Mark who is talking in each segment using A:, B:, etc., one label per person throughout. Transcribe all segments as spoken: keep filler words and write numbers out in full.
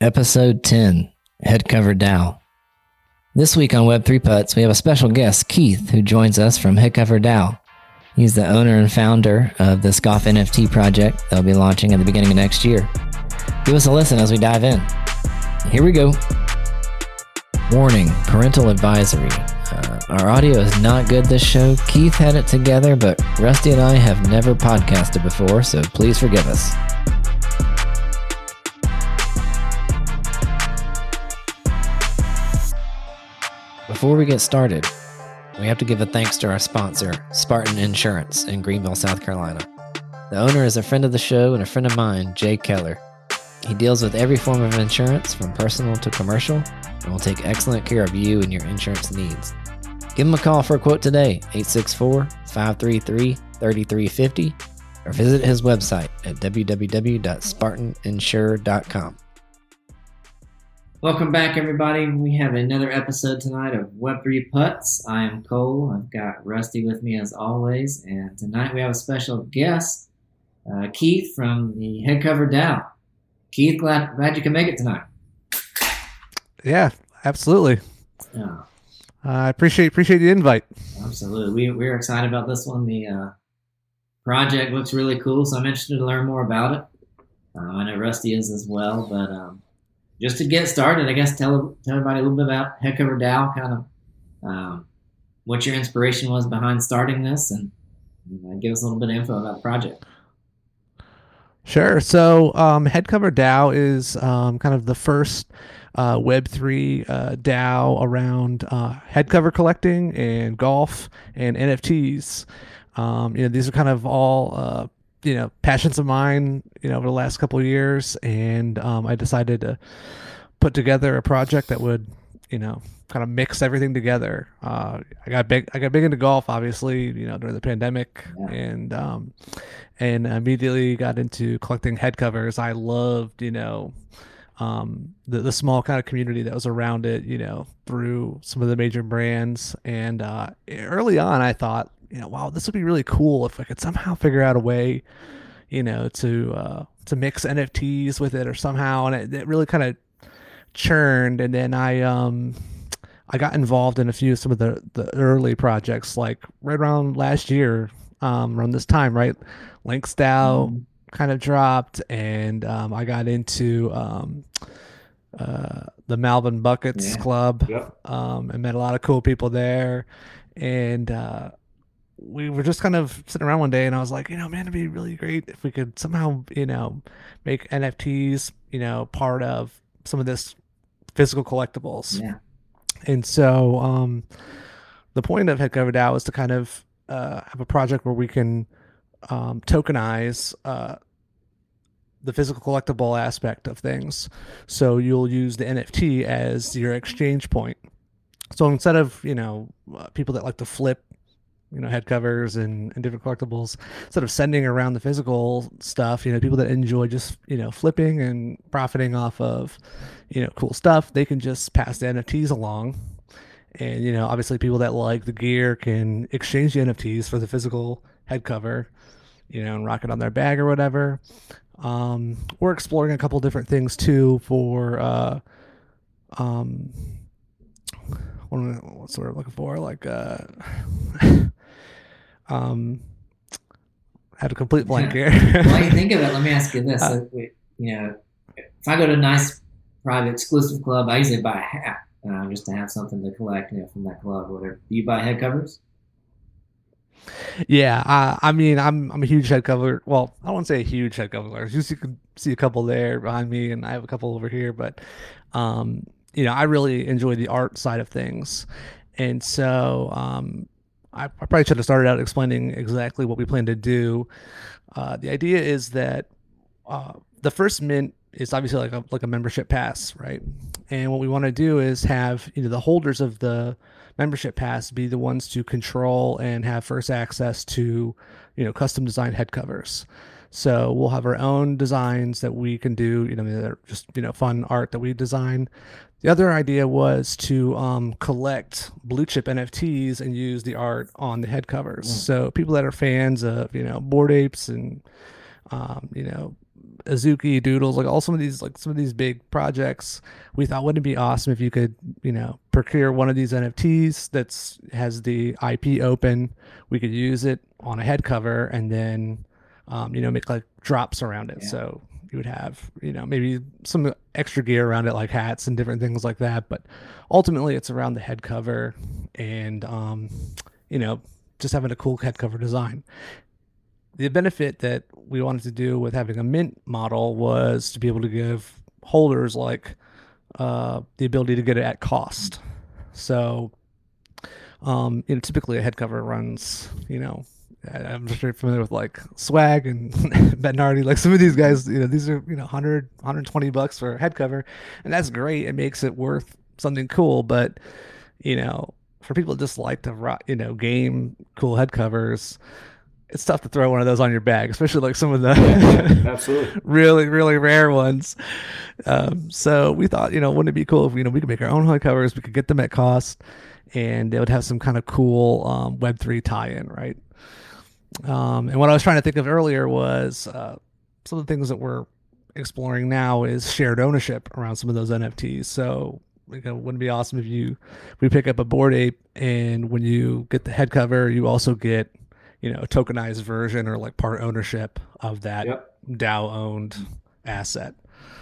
A: Episode ten, Headcover DAO. This week on Web three Putts, we have a special guest, Keith, who joins us from Headcover DAO. He's the owner and founder of the Scoff N F T project they'll be launching at the beginning of next year. Give us a listen as we dive in. Here we go. Warning, parental advisory. Uh, our audio is not good this show. Keith had it together, but Rusty and I have never podcasted before, so please forgive us. Before we get started, we have to give a thanks to our sponsor, Spartan Insurance in Greenville, South Carolina. The owner is a friend of the show and a friend of mine, Jay Keller. He deals with every form of insurance, from personal to commercial, and will take excellent care of you and your insurance needs. Give him a call for a quote today, eight six four, five three three, three three five zero, or visit his website at w w w dot spartan insure dot com. Welcome back, everybody. We have another episode tonight of Web three Putts. I am Cole. I've got Rusty with me as always, and tonight we have a special guest, uh, Keith from the Headcover DAO. Keith, glad glad you can make it tonight.
B: Yeah, absolutely.
A: Yeah.
B: I uh, appreciate appreciate the invite.
A: Absolutely. We we're excited about this one. The uh, project looks really cool, so I'm interested to learn more about it. Uh, I know Rusty is as well, but um, just to get started, I guess tell tell everybody a little bit about Headcover DAO, kind of um, what your inspiration was behind starting this, and uh, give us a little bit of info about the project.
B: Sure. So um, Headcover DAO is um, kind of the first uh, Web three uh, DAO around uh, headcover collecting and golf and N F Ts. Um, you know, these are kind of all uh, you know passions of mine. You know, over the last couple of years, and um, I decided to put together a project that would you know kind of mix everything together. Uh, I got big. I got big into golf, obviously. You know, during the pandemic, yeah. and um, and immediately got into collecting head covers. I loved, you know, um, the the small kind of community that was around it. You know, through some of the major brands. And uh, early on, I thought, you know, wow, this would be really cool if I could somehow figure out a way, you know, to uh, to mix N F Ts with it or somehow. And it, it really kind of churned. And then I um. I got involved in a few some of the, the early projects, like right around last year, um, around this time, right? Lynx DAO mm. kind of dropped, and um, I got into um, uh, the Malvin Buckets yeah. Club, yep. um, and met a lot of cool people there. And uh, we were just kind of sitting around one day, and I was like, you know, man, it'd be really great if we could somehow, you know, make N F Ts, you know, part of some of this physical collectibles.
A: Yeah.
B: And so um, the point of Headcover DAO is to kind of uh, have a project where we can um, tokenize uh, the physical collectible aspect of things. So you'll use the N F T as your exchange point. So instead of, you know, uh, people that like to flip, you know, head covers and, and different collectibles, instead of sending around the physical stuff, you know, people that enjoy just, you know, flipping and profiting off of, you know, cool stuff, they can just pass the N F Ts along. And, you know, obviously people that like the gear can exchange the N F Ts for the physical head cover, you know, and rock it on their bag or whatever. Um, we're exploring a couple different things too for, uh, um, what, what sort of looking for, like, uh, Um, had a complete blank here.
A: While you think of it, let me ask you this: uh, you know, if I go to a nice private exclusive club, I usually buy a hat uh, just to have something to collect, you know, from that club or whatever. Do you buy head covers?
B: Yeah, uh, I mean, I'm I'm a huge head cover. Well, I won't say a huge head cover. You can see a couple there behind me, and I have a couple over here. But um, you know, I really enjoy the art side of things, and so um. I probably should have started out explaining exactly what we plan to do. Uh, the idea is that uh, the first mint is obviously like a like a membership pass, right? And what we want to do is have, you know, the holders of the membership pass be the ones to control and have first access to, you know, custom designed head covers. So we'll have our own designs that we can do, you know, they're just, you know, fun art that we design. The other idea was to um, collect blue chip N F Ts and use the art on the head covers. Mm. So people that are fans of, you know, Bored Apes and, um, you know, Azuki, Doodles, like all some of these like some of these big projects. We thought, wouldn't it be awesome if you could, you know, procure one of these N F Ts that's has the I P open. We could use it on a head cover and then, um, you know, make like drops around it. Yeah. So you would have, you know, maybe some extra gear around it, like hats and different things like that. But ultimately, it's around the head cover and, um, you know, just having a cool head cover design. The benefit that we wanted to do with having a mint model was to be able to give holders like uh, the ability to get it at cost. So, um, you know, typically a head cover runs, you know, I'm just very familiar with like Swag and Bettinardi. Like some of these guys, you know, these are, you know, one hundred, one hundred twenty bucks for a head cover. And that's great. It makes it worth something cool. But, you know, for people that just like to, you know, game cool head covers, it's tough to throw one of those on your bag, especially like some of the
C: yeah, absolutely
B: really, really rare ones. Um, so we thought, you know, wouldn't it be cool if, you know, we could make our own head covers, we could get them at cost, and it would have some kind of cool um, Web three tie-in, right? Um, and what I was trying to think of earlier was uh, some of the things that we're exploring now is shared ownership around some of those N F Ts. So, you know, wouldn't it be awesome if you we pick up a Bored Ape, and when you get the head cover, you also get, you know, a tokenized version or like part ownership of that yep. DAO owned asset.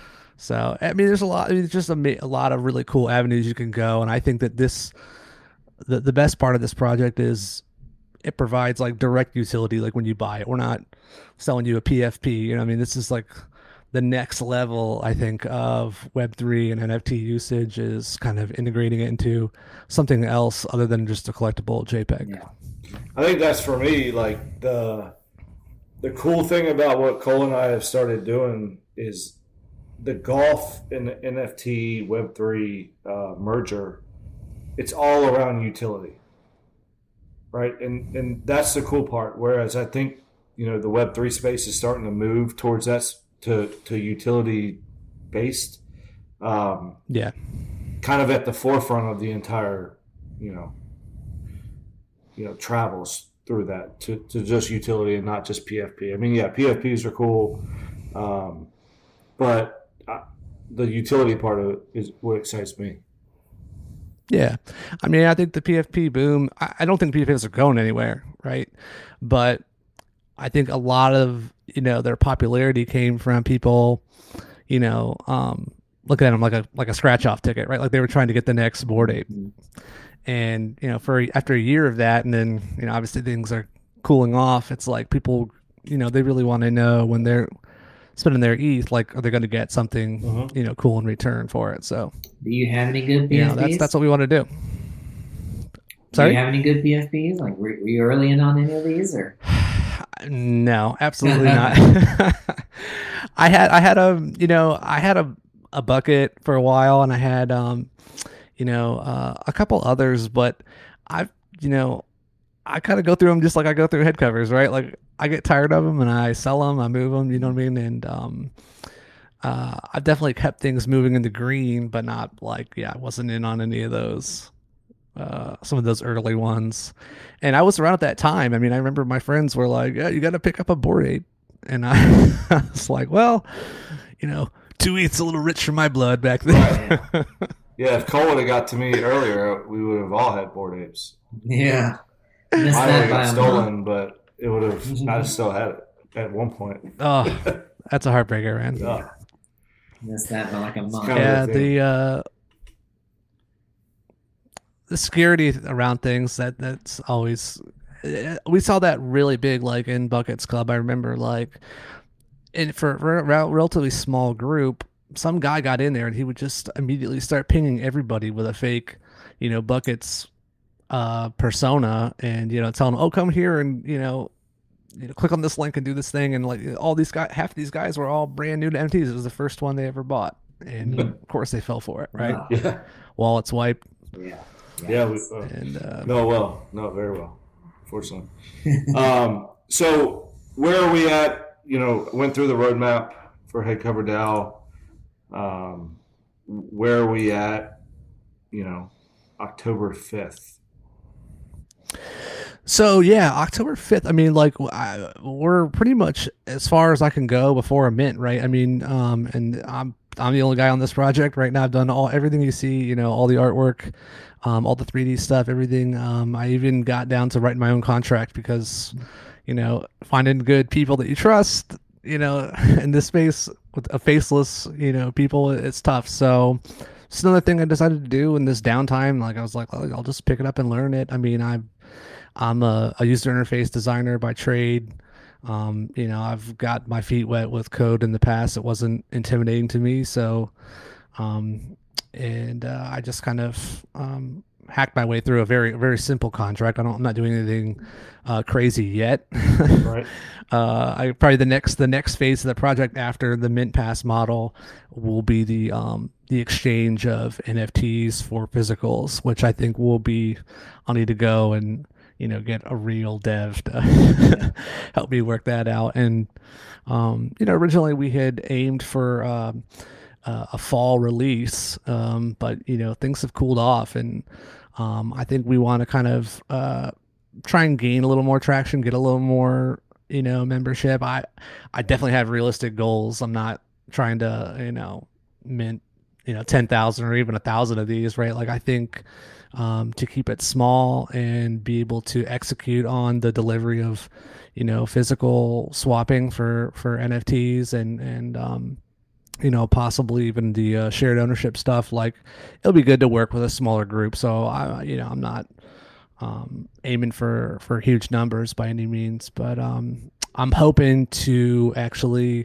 B: So, I mean, there's a lot, I mean, it's just a, a lot of really cool avenues you can go. And I think that this, the, the best part of this project is it provides like direct utility. Like when you buy it, we're not selling you a P F P, you know, I mean, this is like the next level, I think, of Web three and N F T usage is kind of integrating it into something else other than just a collectible JPEG.
C: Yeah. I think that's for me, like the the cool thing about what Cole and I have started doing is the golf and N F T Web three uh, merger. It's all around utility, right? And and that's the cool part. Whereas I think, you know, the Web three space is starting to move towards that to to utility based. Um,
B: yeah,
C: kind of at the forefront of the entire, you know. you know, travels through that to, to just utility and not just P F P. I mean, yeah, P F Ps are cool, um, but I, the utility part of it is what excites me.
B: Yeah. I mean, I think the P F P boom, I, I don't think P F Ps are going anywhere, right? But I think a lot of, you know, their popularity came from people, you know, um, looking at them like a like a scratch-off ticket, right? Like they were trying to get the next Bored Ape. Mm-hmm. And, you know, for after a year of that, and then, you know, obviously things are cooling off. It's like people, you know, they really want to know when they're spending their E T H, like, are they going to get something, mm-hmm. you know, cool in return for it? So,
A: do you have any good P F Ps?
B: You know, that's that's what we want to do. Sorry?
A: Do you have any good P F Ps? Like, were, were you early in on any of these, or?
B: No, absolutely not. I had I had a you know I had a a bucket for a while, and I had um. you know, uh, a couple others, but I, you know, I kind of go through them just like I go through head covers, right? Like I get tired of them and I sell them, I move them, you know what I mean? And um, uh, I've definitely kept things moving in the green, but not like, yeah, I wasn't in on any of those, uh, some of those early ones. And I was around at that time. I mean, I remember my friends were like, yeah, you got to pick up a Bored Ape. And I, I was like, well, you know, two E T H's a little rich for my blood back then.
C: Right. Yeah, if Cole would have got to me earlier, we would have all had Bored Apes.
A: Yeah.
C: Mine would have got stolen, but it would have. I still had it at one point.
B: Oh, that's a heartbreaker, man.
C: Yeah.
A: Missed that by like a month.
B: Yeah, the uh, the security around things that that's always. We saw that really big, like in Buckets Club. I remember, like, and for, for a relatively small group, some guy got in there and he would just immediately start pinging everybody with a fake, you know, Buckets uh, persona, and, you know, telling them, oh, come here and, you know, you know, click on this link and do this thing. And like all these guys, half of these guys were all brand new to N F Ts. It was the first one they ever bought. And mm-hmm. of course they fell for it, right?
C: Wow. Yeah.
B: Wallets wiped.
C: Yeah. Yeah. yeah we, uh,
B: and, uh,
C: no, well, not very well, fortunately. um, so where are we at? You know, went through the roadmap for Headcover DAO. Um, where are we at, you know, October fifth?
B: So yeah, October fifth. I mean, like I, we're pretty much as far as I can go before a mint, right? I mean, um, and I'm I'm the only guy on this project right now. I've done all everything you see, you know, all the artwork, um, all the three D stuff, everything. Um, I even got down to writing my own contract because, you know, finding good people that you trust, you know, in this space with a faceless, you know, people, it's tough. So it's another thing I decided to do in this downtime. Like I was like, oh, I'll just pick it up and learn it. I mean, I. I'm a, a user interface designer by trade. Um, you know, I've got my feet wet with code in the past. It wasn't intimidating to me. So, um, and uh, I just kind of um, hacked my way through a very, very simple contract. I don't, I'm not doing anything uh, crazy yet.
C: Right.
B: uh, I probably the next, the next phase of the project after the Mint Pass model will be the um, the exchange of N F Ts for physicals, which I think will be. I'll need to go and you know, get a real dev to help me work that out. And, um, you know, originally we had aimed for um, uh, a fall release, um, but, you know, things have cooled off. And um, I think we want to kind of uh, try and gain a little more traction, get a little more, you know, membership. I, I definitely have realistic goals. I'm not trying to, you know, mint, you know, ten thousand or even a thousand of these, right? Like, I think, Um, to keep it small and be able to execute on the delivery of, you know, physical swapping for, for N F Ts and, and, um, you know, possibly even the uh, shared ownership stuff. Like, it'll be good to work with a smaller group. So I, you know, I'm not, um, aiming for, for huge numbers by any means, but, um, I'm hoping to actually,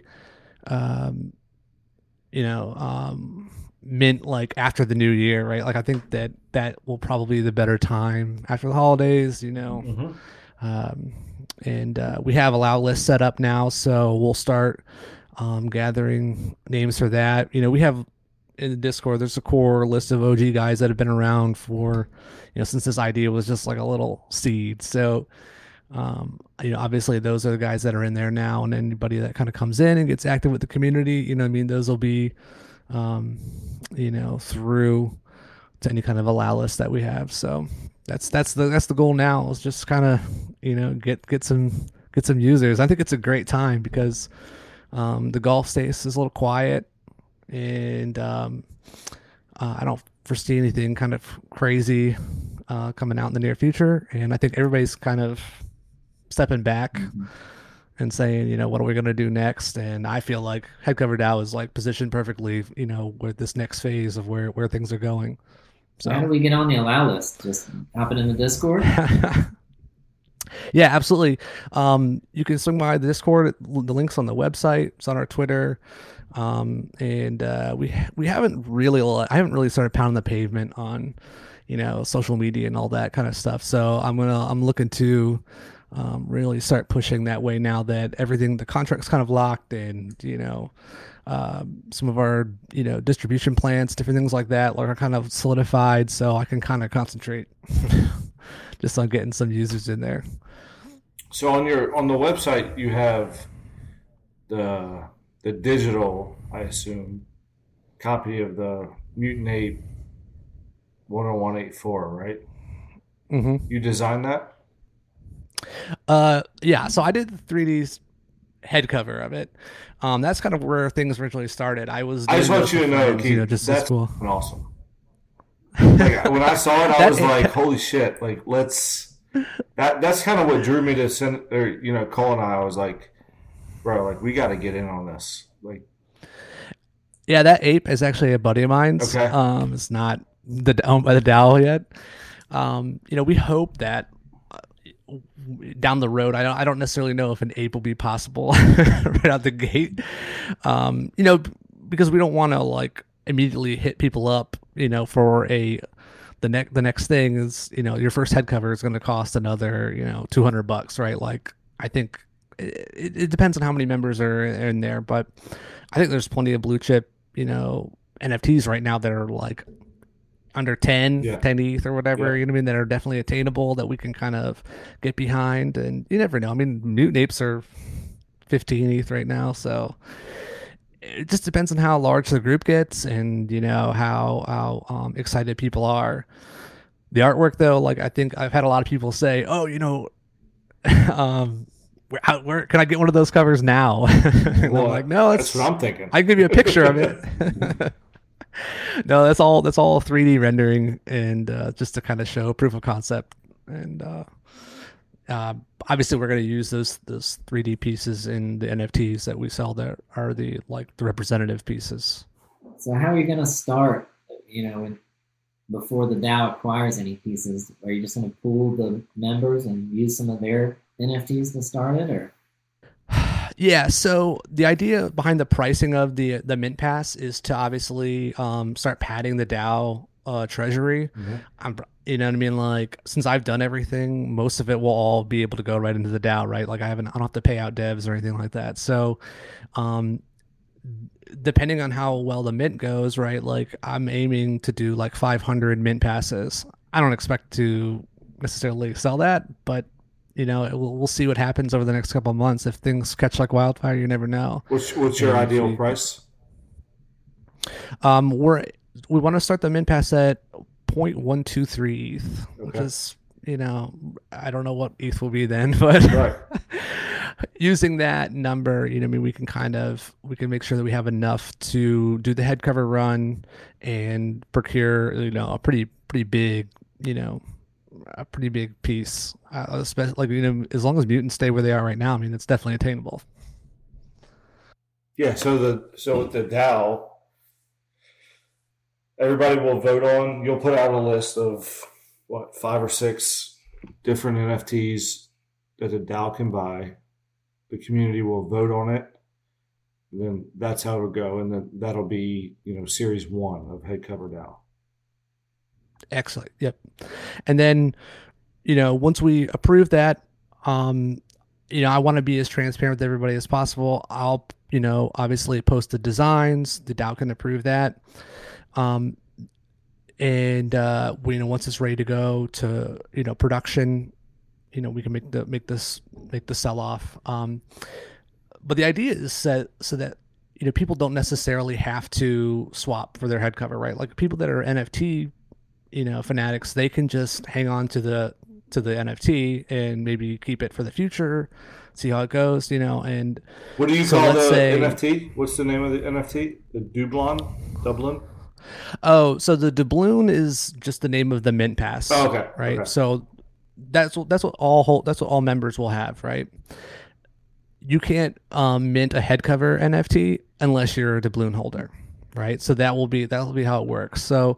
B: um, you know, um, mint like after the new year, right? Like I think that that will probably be the better time after the holidays, you know. Mm-hmm. Um, and uh, we have allow list set up now, so we'll start um, gathering names for that. You know, we have in the Discord, there's a core list of O G guys that have been around for, you know, since this idea was just like a little seed. So, um, you know, obviously those are the guys that are in there now, and anybody that kind of comes in and gets active with the community, you know what I mean? Those will be, um, you know, through to any kind of allow list that we have. So that's, that's the, that's the goal now, is just kind of, you know, get, get some, get some users. I think it's a great time because, um, the golf space is a little quiet, and, um, uh, I don't foresee anything kind of crazy, uh, coming out in the near future. And I think everybody's kind of stepping back mm-hmm. and saying, you know, what are we going to do next? And I feel like Headcover DAO is like positioned perfectly, you know, with this next phase of where, where things are going.
A: So how do we get on the allow list? Just hop it in the Discord?
B: Yeah, absolutely. Um, you can swing by the Discord. The link's on the website. It's on our Twitter. Um, and uh, we we haven't really, I haven't really started pounding the pavement on, you know, social media and all that kind of stuff. So I'm gonna I'm looking to um, really start pushing that way now that everything, the contract's kind of locked, and you know, um, some of our you know distribution plans, different things like that, are kind of solidified. So I can kind of concentrate just on getting some users in there.
C: So on your on the website you have the the digital, I assume, copy of the Mutant Ape one oh one eighty-four, right?
B: Mm-hmm.
C: You designed that?
B: Uh, yeah. So I did the three D head cover of it. Um, that's kind of where things originally started. I was.
C: I just want you to know, friends, Keith, you know, just that's cool. Awesome. Like, when I saw it, I was like, "Holy shit!" Like, let's. That that's kind of what drew me to send, or you know, Cole and I. I was like, bro, like we got to get in on this. Like,
B: yeah, that ape is actually a buddy of mine's.
C: Okay.
B: Um, it's not the owned by the DAO yet. Um, you know, we hope that uh, down the road, I don't, I don't necessarily know if an ape will be possible right out the gate. Um, you know, because we don't want to like immediately hit people up, you know, for a. The next, the next thing is, you know, your first head cover is going to cost another, you know, two hundred bucks, right? Like, I think it, it depends on how many members are in there, but I think there's plenty of blue chip, you know, N F Ts right now that are like under ten,
C: yeah.
B: ten E T H or whatever,
C: yeah.
B: you know what I mean? That are definitely attainable, that we can kind of get behind, and you never know. I mean, Mutant Apes are fifteen E T H right now, so it just depends on how large the group gets, and you know how how um, excited people are. The artwork, though, like I think I've had a lot of people say, "Oh, you know, um, where, how, where can I get one of those covers now?" And
C: Well,
B: I'm like, "No, that's,
C: that's what I'm thinking.
B: I can give you a picture of it." No, that's all. That's all three D rendering, and uh, just to kind of show proof of concept. And uh, uh, obviously, we're going to use those those three D pieces in the N F Ts that we sell. That are the like the representative pieces.
A: So how are you going to start? You know, when, before the DAO acquires any pieces, are you just going to pool the members and use some of their N F Ts to start it, or?
B: Yeah, so the idea behind the pricing of the the Mint Pass is to obviously um, start padding the DAO uh, treasury. Mm-hmm. I'm, you know what I mean? Like, since I've done everything, most of it will all be able to go right into the DAO, right? Like, I haven't, I don't have to pay out devs or anything like that. So, um, depending on how well the Mint goes, right? Like, I'm aiming to do like five hundred Mint Passes. I don't expect to necessarily sell that, but you know, we'll, we'll see what happens over the next couple of months. If things catch like wildfire, you never know.
C: What's, what's your and ideal we, price?
B: Um, we're we want to start the Mint Pass at zero point one two three E T H, okay. Which is, you know, I don't know what E T H will be then, but right. Using that number, you know, I mean, we can kind of we can make sure that we have enough to do the head cover run and procure, you know, a pretty pretty big, you know. a pretty big piece, uh, especially like, you know, as long as mutants stay where they are right now, I mean, it's definitely attainable.
C: Yeah. So the, so with the DAO, everybody will vote on, you'll put out a list of what, five or six different N F Ts that the DAO can buy. The community will vote on it. And then that's how it'll go. And then that'll be, you know, series one of Headcover DAO.
B: Excellent. Yep. And then, you know, once we approve that, um, you know, I want to be as transparent with everybody as possible. I'll, you know, obviously post the designs. The DAO can approve that. Um, and, uh, we, you know, once it's ready to go to, you know, production, you know, we can make the, make this, make the sell off. Um, but the idea is set so that, you know, people don't necessarily have to swap for their head cover, right? Like people that are N F T, you know, fanatics, they can just hang on to the to the N F T and maybe keep it for the future, see how it goes, you know. And
C: what do you so call the say, N F T? What's the name of the N F T? The Dublon, Dublin.
B: Oh, so the doubloon is just the name of the Mint Pass.
C: Oh, okay,
B: right.
C: Okay.
B: So that's what that's what all whole, that's what all members will have, right? You can't um, mint a head cover N F T unless you're a doubloon holder, right? So that will be that will be how it works. So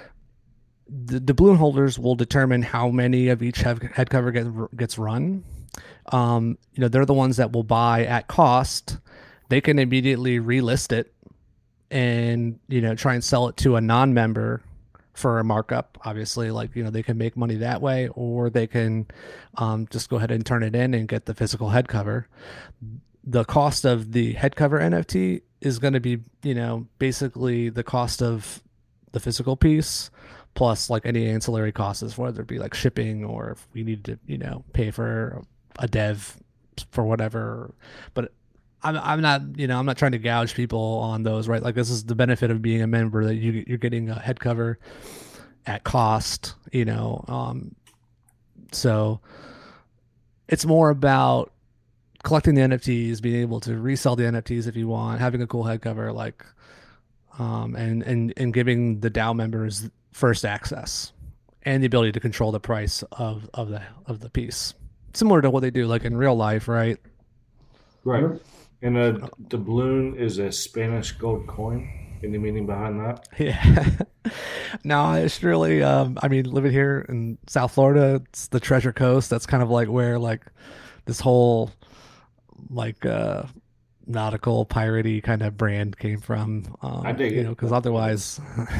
B: the doubloon holders will determine how many of each head cover get, gets run. Um, you know, they're the ones that will buy at cost. They can immediately relist it and, you know, try and sell it to a non-member for a markup. Obviously, like, you know, they can make money that way, or they can um, just go ahead and turn it in and get the physical head cover. The cost of the head cover N F T is going to be, you know, basically the cost of the physical piece, plus like any ancillary costs, whether it be like shipping or if we need to, you know, pay for a dev for whatever. But I'm I'm not, you know, I'm not trying to gouge people on those, right? Like this is the benefit of being a member, that you you're getting a head cover at cost, you know. Um, so it's more about collecting the N F Ts, being able to resell the N F Ts if you want, having a cool head cover, like, um, and and and giving the DAO members first access and the ability to control the price of, of the of the piece, similar to what they do like in real life, right?
C: Right. And a doubloon is a Spanish gold coin. Any meaning behind that?
B: Yeah. No, it's really. Um, I mean, living here in South Florida, it's the Treasure Coast. That's kind of like where like this whole like uh, nautical piratey kind of brand came from. Um,
C: I dig
B: you
C: it.
B: know, because otherwise.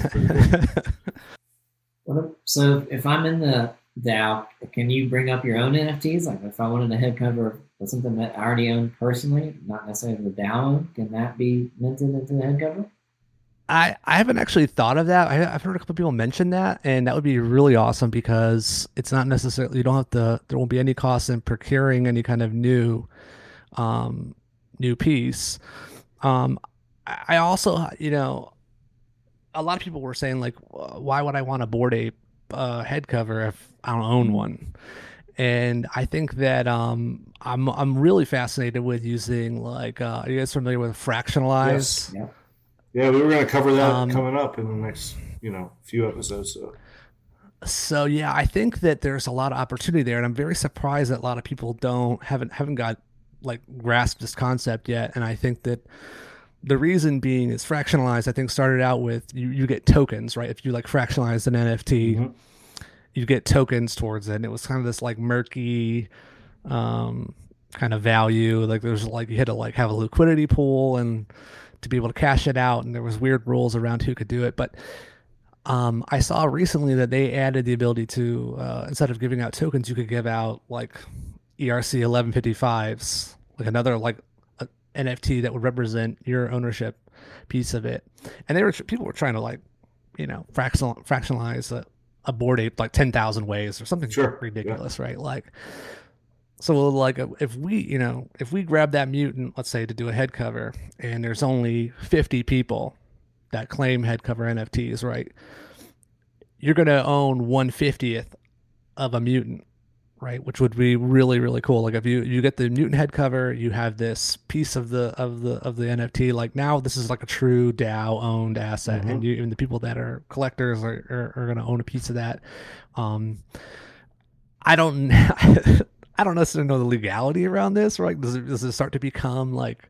A: So if I'm in the DAO, can you bring up your own N F Ts? Like if I wanted a head cover of something that I already own personally, not necessarily the DAO, can that be minted into the head cover?
B: I, I haven't actually thought of that. I, I've heard a couple of people mention that, and that would be really awesome because it's not necessarily, you don't have to, there won't be any cost in procuring any kind of new, um, new piece. Um, I, I also, you know, a lot of people were saying like, why would I want to board a uh, head cover if I don't own one. And I think that um, I'm I'm really fascinated with using like uh, are you guys familiar with Fractionalize?
C: Yes. Yeah. Yeah, we were going to cover that
B: Um,
C: coming up in the next, you know, few episodes. So.
B: So yeah, I think that there's a lot of opportunity there, and I'm very surprised that a lot of people don't haven't haven't got like grasped this concept yet. And I think that the reason being is Fractionalize, I think, started out with you, you get tokens, right? If you like fractionalize an N F T, mm-hmm. you get tokens towards it. And it was kind of this like murky um, kind of value. Like there's like you had to like have a liquidity pool and to be able to cash it out, and there was weird rules around who could do it. But um, I saw recently that they added the ability to uh, instead of giving out tokens, you could give out like E R C eleven fifty-fives, like another like a N F T that would represent your ownership piece of it. And they were people were trying to like, you know, fractional fractionalize a, a Bored Ape like ten thousand ways or something
C: sure.
B: ridiculous,
C: yeah.
B: right? Like, so like if we, you know, if we grab that mutant, let's say to do a head cover, and there's only fifty people that claim head cover N F Ts, right? You're going to own one fiftieth of a mutant, right? Which would be really, really cool. Like if you, you get the mutant head cover, you have this piece of the, of the, of the N F T. Like now this is like a true DAO owned asset. Mm-hmm. And you, and the people that are collectors are, are, are going to own a piece of that. Um, I don't, I don't necessarily know the legality around this, right? Does it, does it start to become like,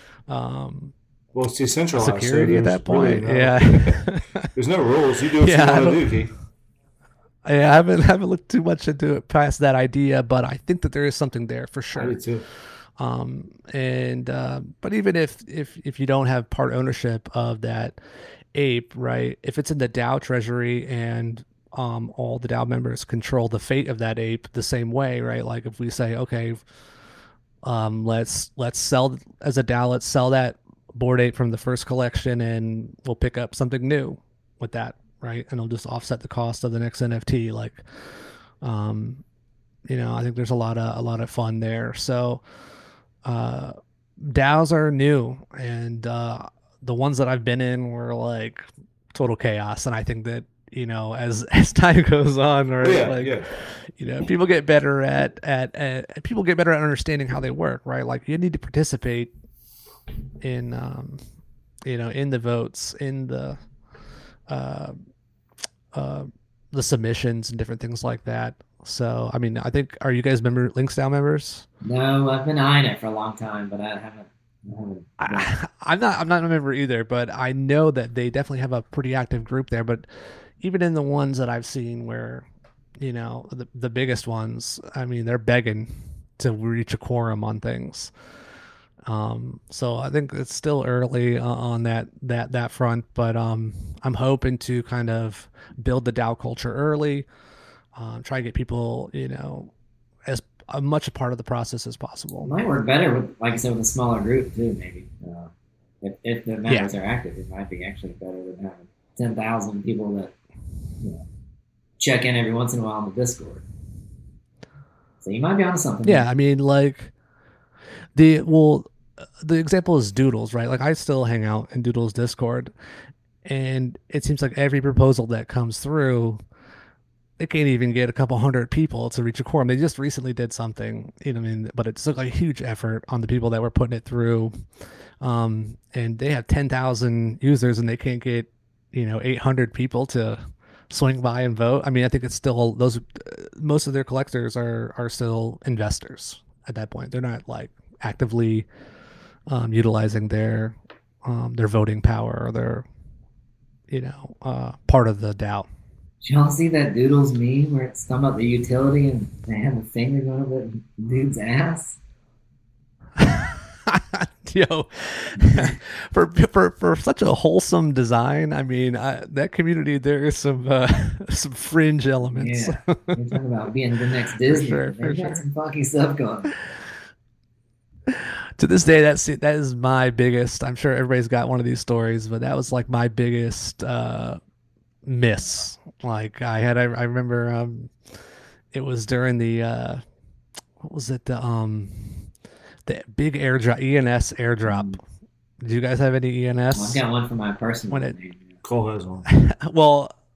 B: um,
C: well, it's decentralized
B: security
C: so
B: at that point.
C: Really no,
B: yeah,
C: there's no rules. You do what
B: yeah,
C: you want to do, Keith.
B: Yeah, I haven't haven't looked too much into it past that idea, but I think that there is something there for sure.
C: I do too.
B: Um, and uh, but even if if if you don't have part ownership of that ape, right? If it's in the DAO treasury and um, all the DAO members control the fate of that ape the same way, right? Like if we say, okay, um, let's let's sell as a DAO, let's sell that Bored Ape from the first collection, and we'll pick up something new with that, right? And it'll just offset the cost of the next N F T. Like, um, you know, I think there's a lot of a lot of fun there. So, uh, DAOs are new, and uh, the ones that I've been in were like total chaos. And I think that, you know, as as time goes on, right,
C: yeah,
B: like,
C: yeah.
B: you know, people get better at, at at people get better at understanding how they work, right? Like you need to participate in um you know in the votes, in the uh uh the submissions and different things like that. So I mean, I think, are you guys member LinksDAO members?
A: No, I've been eyeing it for a long time, but I haven't, I haven't
B: I, I'm not I'm not a member either, but I know that they definitely have a pretty active group there. But even in the ones that I've seen where, you know, the, the biggest ones, I mean, they're begging to reach a quorum on things. Um, so I think it's still early uh, on that, that, that front, but, um, I'm hoping to kind of build the DAO culture early, um, try to get people, you know, as uh, much a part of the process as possible.
A: It might work better with, like I said, with a smaller group too, maybe. Uh, if, if the members yeah. are active, it might be actually better than having ten thousand people that, you know, check in every once in a while on the Discord. So you might be onto something.
B: Yeah. There. I mean, like the, well, the example is Doodles, right? Like I still hang out in Doodles Discord, and it seems like every proposal that comes through, they can't even get a couple hundred people to reach a quorum. They just recently did something, you know, I mean, but it took a huge effort on the people that were putting it through. Um, and they have ten thousand users and they can't get, you know, eight hundred people to swing by and vote. I mean, I think it's still those, uh, most of their collectors are, are still investors at that point. They're not like actively Um, utilizing their um, their voting power or their, you know, uh, part of the DAO.
A: Did y'all see that Doodles meme where it's talking about the utility and they have a finger going up the dude's ass?
B: Yo, for for for such a wholesome design, I mean, I, that community, there is some uh, some fringe elements.
A: Yeah, you're talking about being the next Disney.
B: For sure,
A: They've
B: for
A: got
B: sure.
A: some funky stuff going.
B: To this day, that's that is my biggest. I'm sure everybody's got one of these stories, but that was like my biggest uh, miss. Like I had, I, I remember um, it was during the uh, what was it the um the big airdrop, E N S airdrop. Did you guys have any E N S?
A: Well, I've got one for my personal
B: when it,
A: name.
C: Cole has one.
B: well,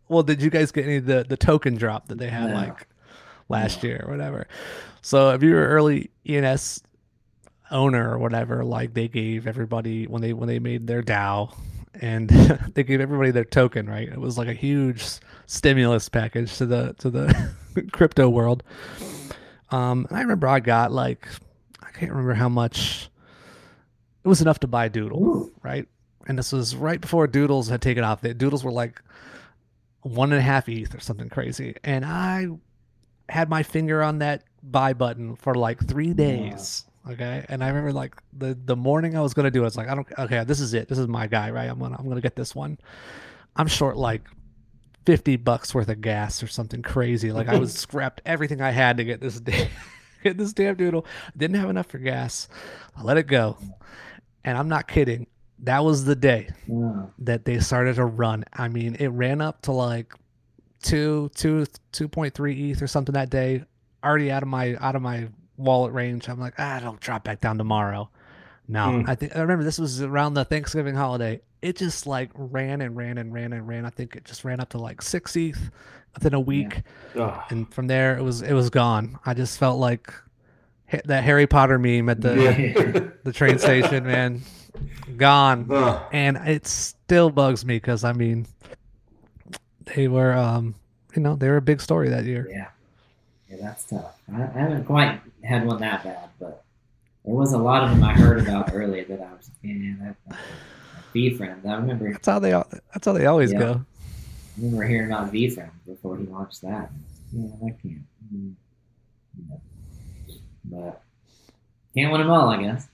B: well, did you guys get any of the, the token drop that they had
D: No.
B: like last
D: No.
B: year or whatever? So if you were early E N S owner or whatever, like they gave everybody when they when they made their DAO, and they gave everybody their token, right? It was like a huge stimulus package to the to the crypto world. Um, and I remember I got like I can't remember how much. It was enough to buy Doodle,
D: Ooh.
B: right? And this was right before Doodles had taken off. The Doodles were like one and a half E T H or something crazy, and I had my finger on that buy button for like three days. Okay, and I remember like the the morning I was gonna do it, I was like, I don't. Okay, this is it. This is my guy, right? I'm gonna I'm gonna get this one. I'm short like fifty bucks worth of gas or something crazy. Like I was scrapped everything I had to get this damn get this damn Doodle. Didn't have enough for gas. I let it go, and I'm not kidding. That was the day
D: Wow.
B: that they started to run. I mean, it ran up to like two, two, two point three E T H or something that day. Already out of my out of my wallet range. I'm like, ah, it'll drop back down tomorrow. No,
C: Mm.
B: I think I remember this was around the Thanksgiving holiday. It just like ran and ran and ran and ran. I think it just ran up to like six E T H within a week,
C: Ugh.
B: and from there it was it was gone. I just felt like ha- that Harry Potter meme at the
C: Yeah.
B: the train station, man, gone.
C: Ugh.
B: And it still bugs me because I mean, they were, um, you know, they were a big story that year.
D: Yeah. Yeah, that's tough. I, I haven't quite had one that bad, but there was a lot of them I heard about earlier that I was, man, that, that V-Friend. I remember,
B: That's how they. al- That's how they always
D: Yeah.
B: go.
D: I remember hearing about V-Friend before he launched that. Yeah, that can't. mm, yeah. But can't win them all, I guess.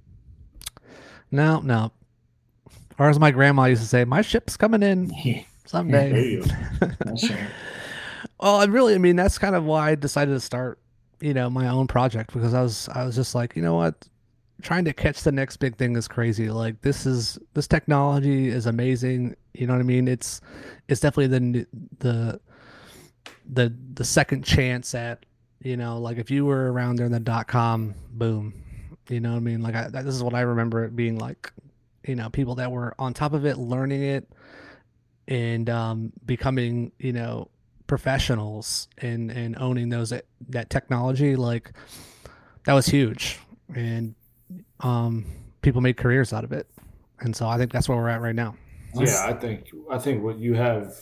B: No, no. Or as my grandma used to say, "My ship's coming in
D: Yeah,
B: someday."
C: There you go.
D: that's sure.
B: Well, I really, I mean, that's kind of why I decided to start, you know, my own project, because I was, I was just like, you know what, trying to catch the next big thing is crazy. Like this is, this technology is amazing. You know what I mean? It's, it's definitely the, n- the, the, the second chance at, you know, like if you were around during the dot com boom, you know what I mean? Like I, that, this is what I remember it being like, you know, people that were on top of it, learning it, and um, becoming, you know, professionals and and owning those that technology. Like that was huge, and um, people made careers out of it, and so I think that's where we're at right now.
C: Yeah, I think I think what you have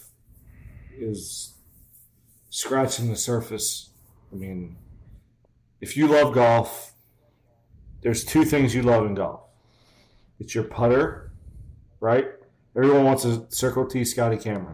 C: is scratching the surface. I mean, if you love golf, there's two things you love in golf. It's your putter, right? Everyone wants a Circle T Scotty Cameron.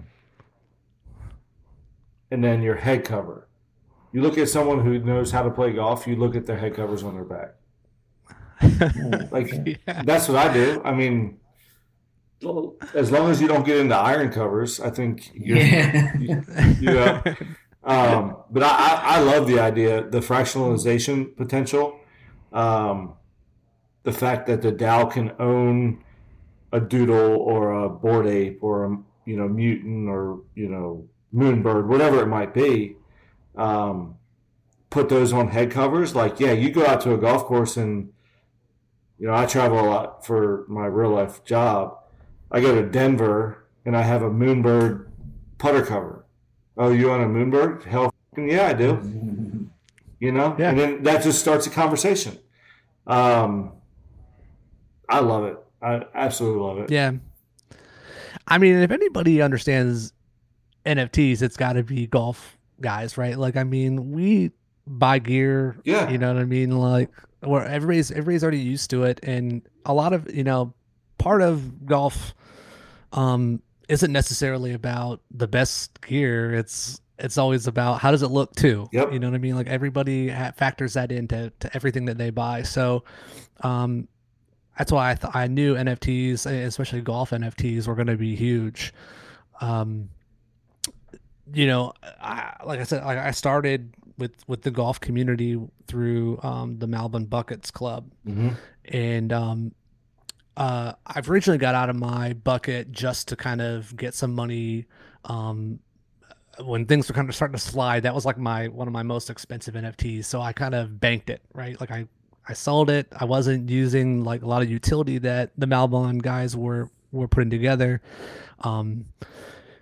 C: And then your head cover. You look at someone who knows how to play golf, you look at their head covers on their back. Like,
B: Yeah.
C: that's what I do. I mean, as long as you don't get into iron covers, I think you're,
D: Yeah.
C: you, you know. Um, but I, I, I love the idea, the fractionalization potential, um, the fact that the DAO can own a Doodle or a Bored Ape or a you know Mutant or you know Moonbird, whatever it might be. Um, put those on head covers. Like, yeah, you go out to a golf course and you know I travel a lot for my real life job. I go to Denver and I have a Moonbird putter cover. Oh, you on a Moonbird? Hell, fucking yeah, I do. You know,
B: Yeah.
C: and then that just starts a conversation. Um, I love it. I absolutely love it.
B: Yeah. I mean, if anybody understands N F Ts, it's got to be golf guys, right? Like, I mean, we buy gear.
C: Yeah.
B: You know what I mean? Like, where everybody's everybody's already used to it, and a lot of you know, part of golf, um, isn't necessarily about the best gear. It's it's always about how does it look too.
C: Yep.
B: You know what I mean? Like everybody ha- factors that into to everything that they buy. So, um, that's why I th- I knew N F Ts, especially golf N F Ts, were going to be huge. Um, you know, I, like I said, like I started with with the golf community through um, the Malvern Buckets Club,
C: Mm-hmm.
B: and um, uh, I've originally got out of my bucket just to kind of get some money. Um, when things were kind of starting to slide, that was like my one of my most expensive N F Ts. So I kind of banked it, right? Like I, I sold it. I wasn't using like a lot of utility that the Malbon guys were were putting together. Um,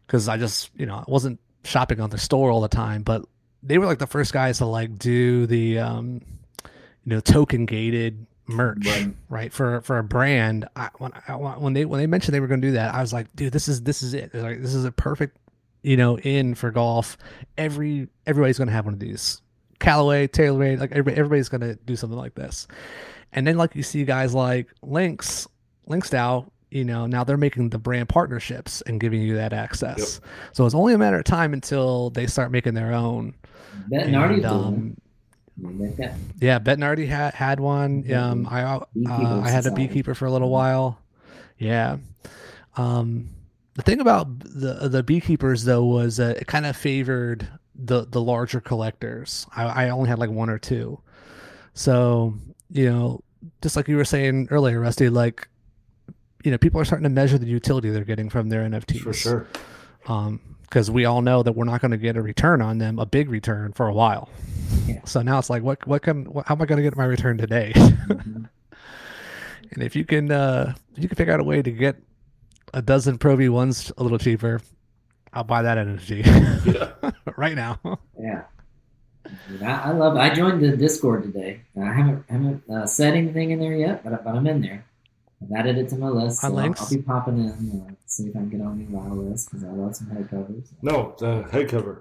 B: because I just, you know, I wasn't shopping on the store all the time, but they were like the first guys to like do the, um, you know, token gated merch, right? right? For for a brand. I, when I, when they when they mentioned they were going to do that, I was like, dude, this is this is it. Like, this is a perfect, you know, in for golf. Every everybody's going to have one of these. Callaway, TaylorMade, like everybody, everybody's going to do something like this. And then like you see guys like Lynx, Lynxdow, you know, now they're making the brand partnerships and giving you that access. Yep. So it's only a matter of time until they start making their own.
D: Bettinardi,
B: um, yeah, Bettinardi had had one. Um, I uh, I had a beekeeper for a little while. Yeah. Um, the thing about the the beekeepers though was uh, it kind of favored the the larger collectors. I, I only had like one or two. So you know, just like you were saying earlier, Rusty, like. You know, people are starting to measure the utility they're getting from their N F Ts.
C: For sure.
B: Um, because we all know that we're not going to get a return on them, a big return for a while. Yeah. So now it's like, what, what can, what, how am I going to get my return today? Mm-hmm. And if you can, uh, if you can figure out a way to get a dozen Pro V ones a little cheaper, I'll buy that energy right now.
D: Yeah. I, I love it. I joined the Discord today. I haven't, haven't uh, said anything in there yet, but, but I'm in there. I've added it to my list, so I'll, I'll be popping in, uh, see if I can get on the WoW list, because I love some head covers.
C: No, the head cover.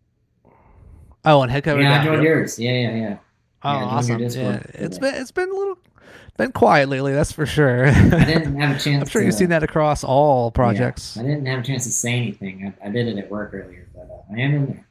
B: Oh, and head cover.
D: Yeah, I joined yours. Yeah, yeah, yeah.
B: Oh, yeah, awesome. Yeah, it's been it's been a little been quiet lately, that's for sure.
D: I didn't have a chance.
B: I'm sure
D: to,
B: you've seen that across all projects.
D: Yeah, I didn't have a chance to say anything. I, I did it at work earlier, but uh, I am in there.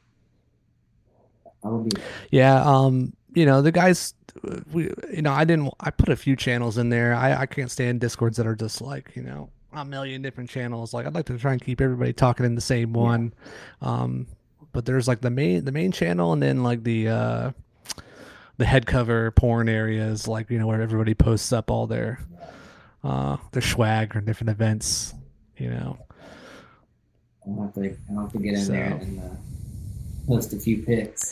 D: I will be there.
B: Yeah, um, you know the guys. We, you know, I didn't. I put a few channels in there. I, I can't stand Discords that are just like, you know, a million different channels. Like I'd like to try and keep everybody talking in the same one. Yeah. Um, but there's like the main the main channel, and then like the uh, the head cover porn areas, like you know where everybody posts up all their uh, their swag or different events. You know,
D: I'll have to I'll have to get in so. there and uh, post a few pics.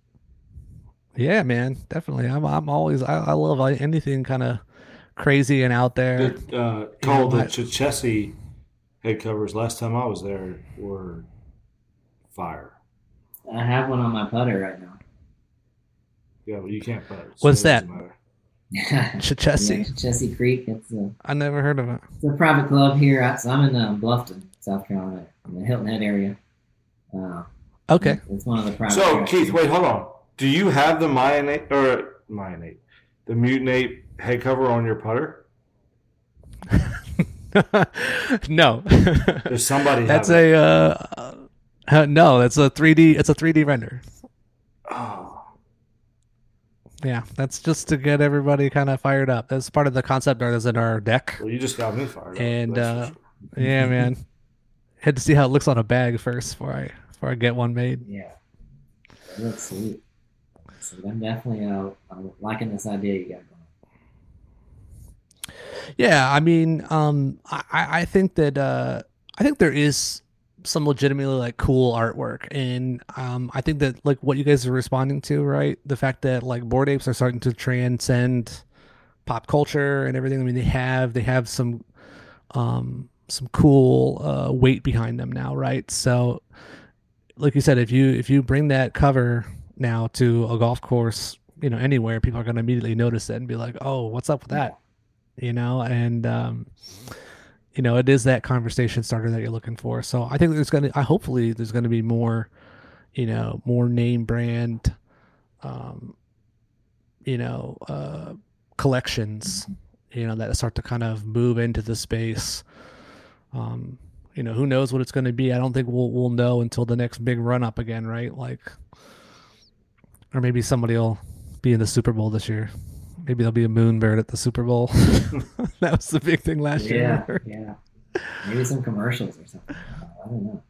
B: Yeah, man, definitely. I'm I'm always I, I love anything kind of crazy and out there.
C: The, uh, called the Chichesi head covers. Last time I was there were fire.
D: I have one on my putter right now.
C: Yeah, well, you can't putt.
B: What's
C: so
B: that? Chichesi.
D: Yeah, Chichesi Creek. It's a.
B: I never heard of it.
D: It's a private club here. So I'm in uh, Bluffton, South Carolina, in the Hilton Head area. Uh,
B: okay.
D: It's one of the private.
C: So Keith, wait, hold on. Do you have the Mionate or Mionate, the Mutinate head cover on your putter?
B: No.
C: Does somebody have
B: That's
C: it?
B: a uh, uh, no. That's a three D. It's a three D render.
C: Oh.
B: Yeah, that's just to get everybody kind of fired up. That's part of the concept art that's in our deck.
C: Well, you just got me fired
B: and,
C: up.
B: And uh, sure. Yeah, man, had to see how it looks on a bag first before I before I get one made.
D: Yeah, that looks sweet. So I'm definitely uh, I'm liking this idea you got going.
B: Yeah, I mean, um, I, I think that uh, I think there is some legitimately like cool artwork, and um, I think that like what you guys are responding to, right? The fact that like Bored Apes are starting to transcend pop culture and everything. I mean, they have they have some um, some cool uh, weight behind them now, right? So, like you said, if you if you bring that cover now to a golf course, you know, anywhere, people are going to immediately notice it and be like, oh, what's up with that? You know, and, um, you know, it is that conversation starter that you're looking for. So I think there's going to, I hopefully there's going to be more, you know, more name brand, um, you know, uh, collections, you know, that start to kind of move into the space. Um, you know, who knows what it's going to be? I don't think we'll, we'll know until the next big run up again, right? Like, or maybe somebody will be in the Super Bowl this year. Maybe there'll be a Moonbird at the Super Bowl. That was the big thing last
D: yeah,
B: year.
D: Yeah, maybe some commercials or something. I don't know.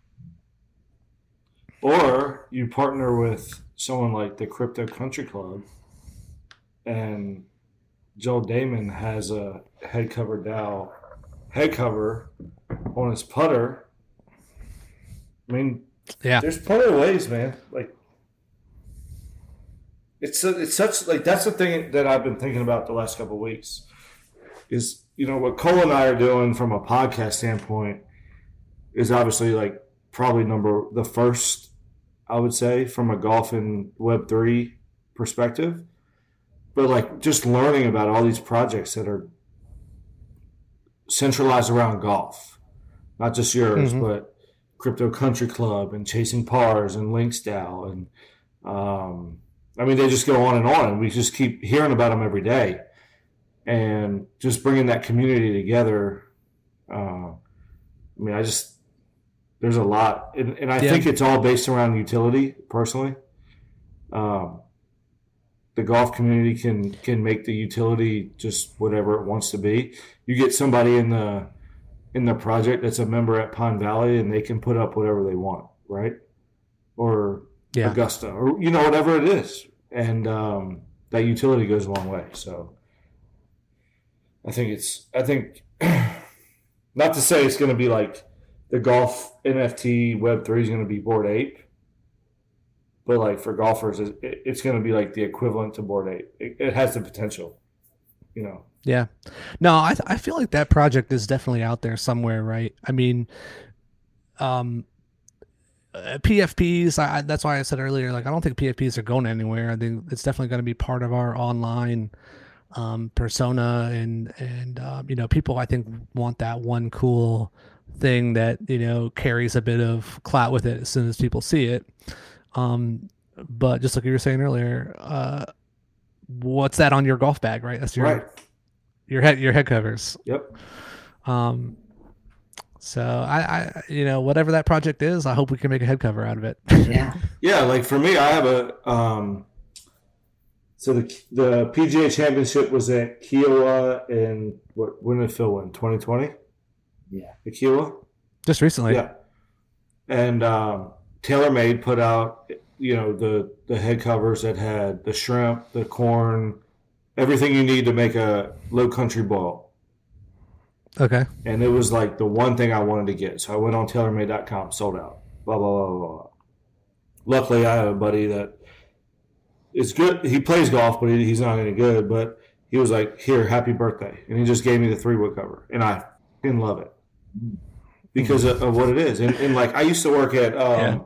C: Or you partner with someone like the Crypto Country Club, and Joel Damon has a head cover Dow head cover on his putter. I mean,
B: yeah,
C: there's plenty of ways, man. Like. It's a, it's such like that's the thing that I've been thinking about the last couple of weeks is, you know, what Cole and I are doing from a podcast standpoint is obviously like probably number the first, I would say, from a golf and Web three perspective. But like just learning about all these projects that are centralized around golf, not just yours, mm-hmm. but Crypto Country Club and Chasing Pars and LinksDAO. And um, I mean, they just go on and on. And we just keep hearing about them every day. And just bringing that community together. Uh, I mean, I just, there's a lot. And, and I yeah. think it's all based around utility, personally. Um, the golf community can can make the utility just whatever it wants to be. You get somebody in the in the project that's a member at Pine Valley, and they can put up whatever they want, right? Or yeah. Augusta, or you know, whatever it is, and um, that utility goes a long way. So I think it's I think not to say it's going to be like the golf N F T Web three is going to be Bored Ape. But like for golfers, it's going to be like the equivalent to Bored Ape. It, it has the potential, you know.
B: Yeah, no, I I feel like that project is definitely out there somewhere, right? I mean, um, P F Ps. I, that's why I said earlier, like I don't think P F Ps are going anywhere. I think it's definitely going to be part of our online um, persona, and and um, you know, people I think want that one cool thing that you know carries a bit of clout with it as soon as people see it. Um, but just like you were saying earlier, uh, what's that on your golf bag, right? That's your,
C: right.
B: your head, your head covers.
C: Yep.
B: Um, so I, I, you know, whatever that project is, I hope we can make a head cover out of it.
D: Yeah.
C: Yeah. Like for me, I have a, um, so the, the P G A Championship was at Kiawah in what, when did Phil win? twenty twenty?
D: Yeah.
C: At Kiawah?
B: Just recently.
C: Yeah. And, um, TaylorMade put out, you know, the, the head covers that had the shrimp, the corn, everything you need to make a low country boil.
B: Okay.
C: And it was like the one thing I wanted to get. So I went on TaylorMade dot com, sold out. Blah, blah, blah, blah, blah. Luckily, I have a buddy that is good. He plays golf, but he, he's not any good. But he was like, here, happy birthday. And he just gave me the three wood cover. And I didn't love it. Because of, of what it is. And, and like, I used to work at um,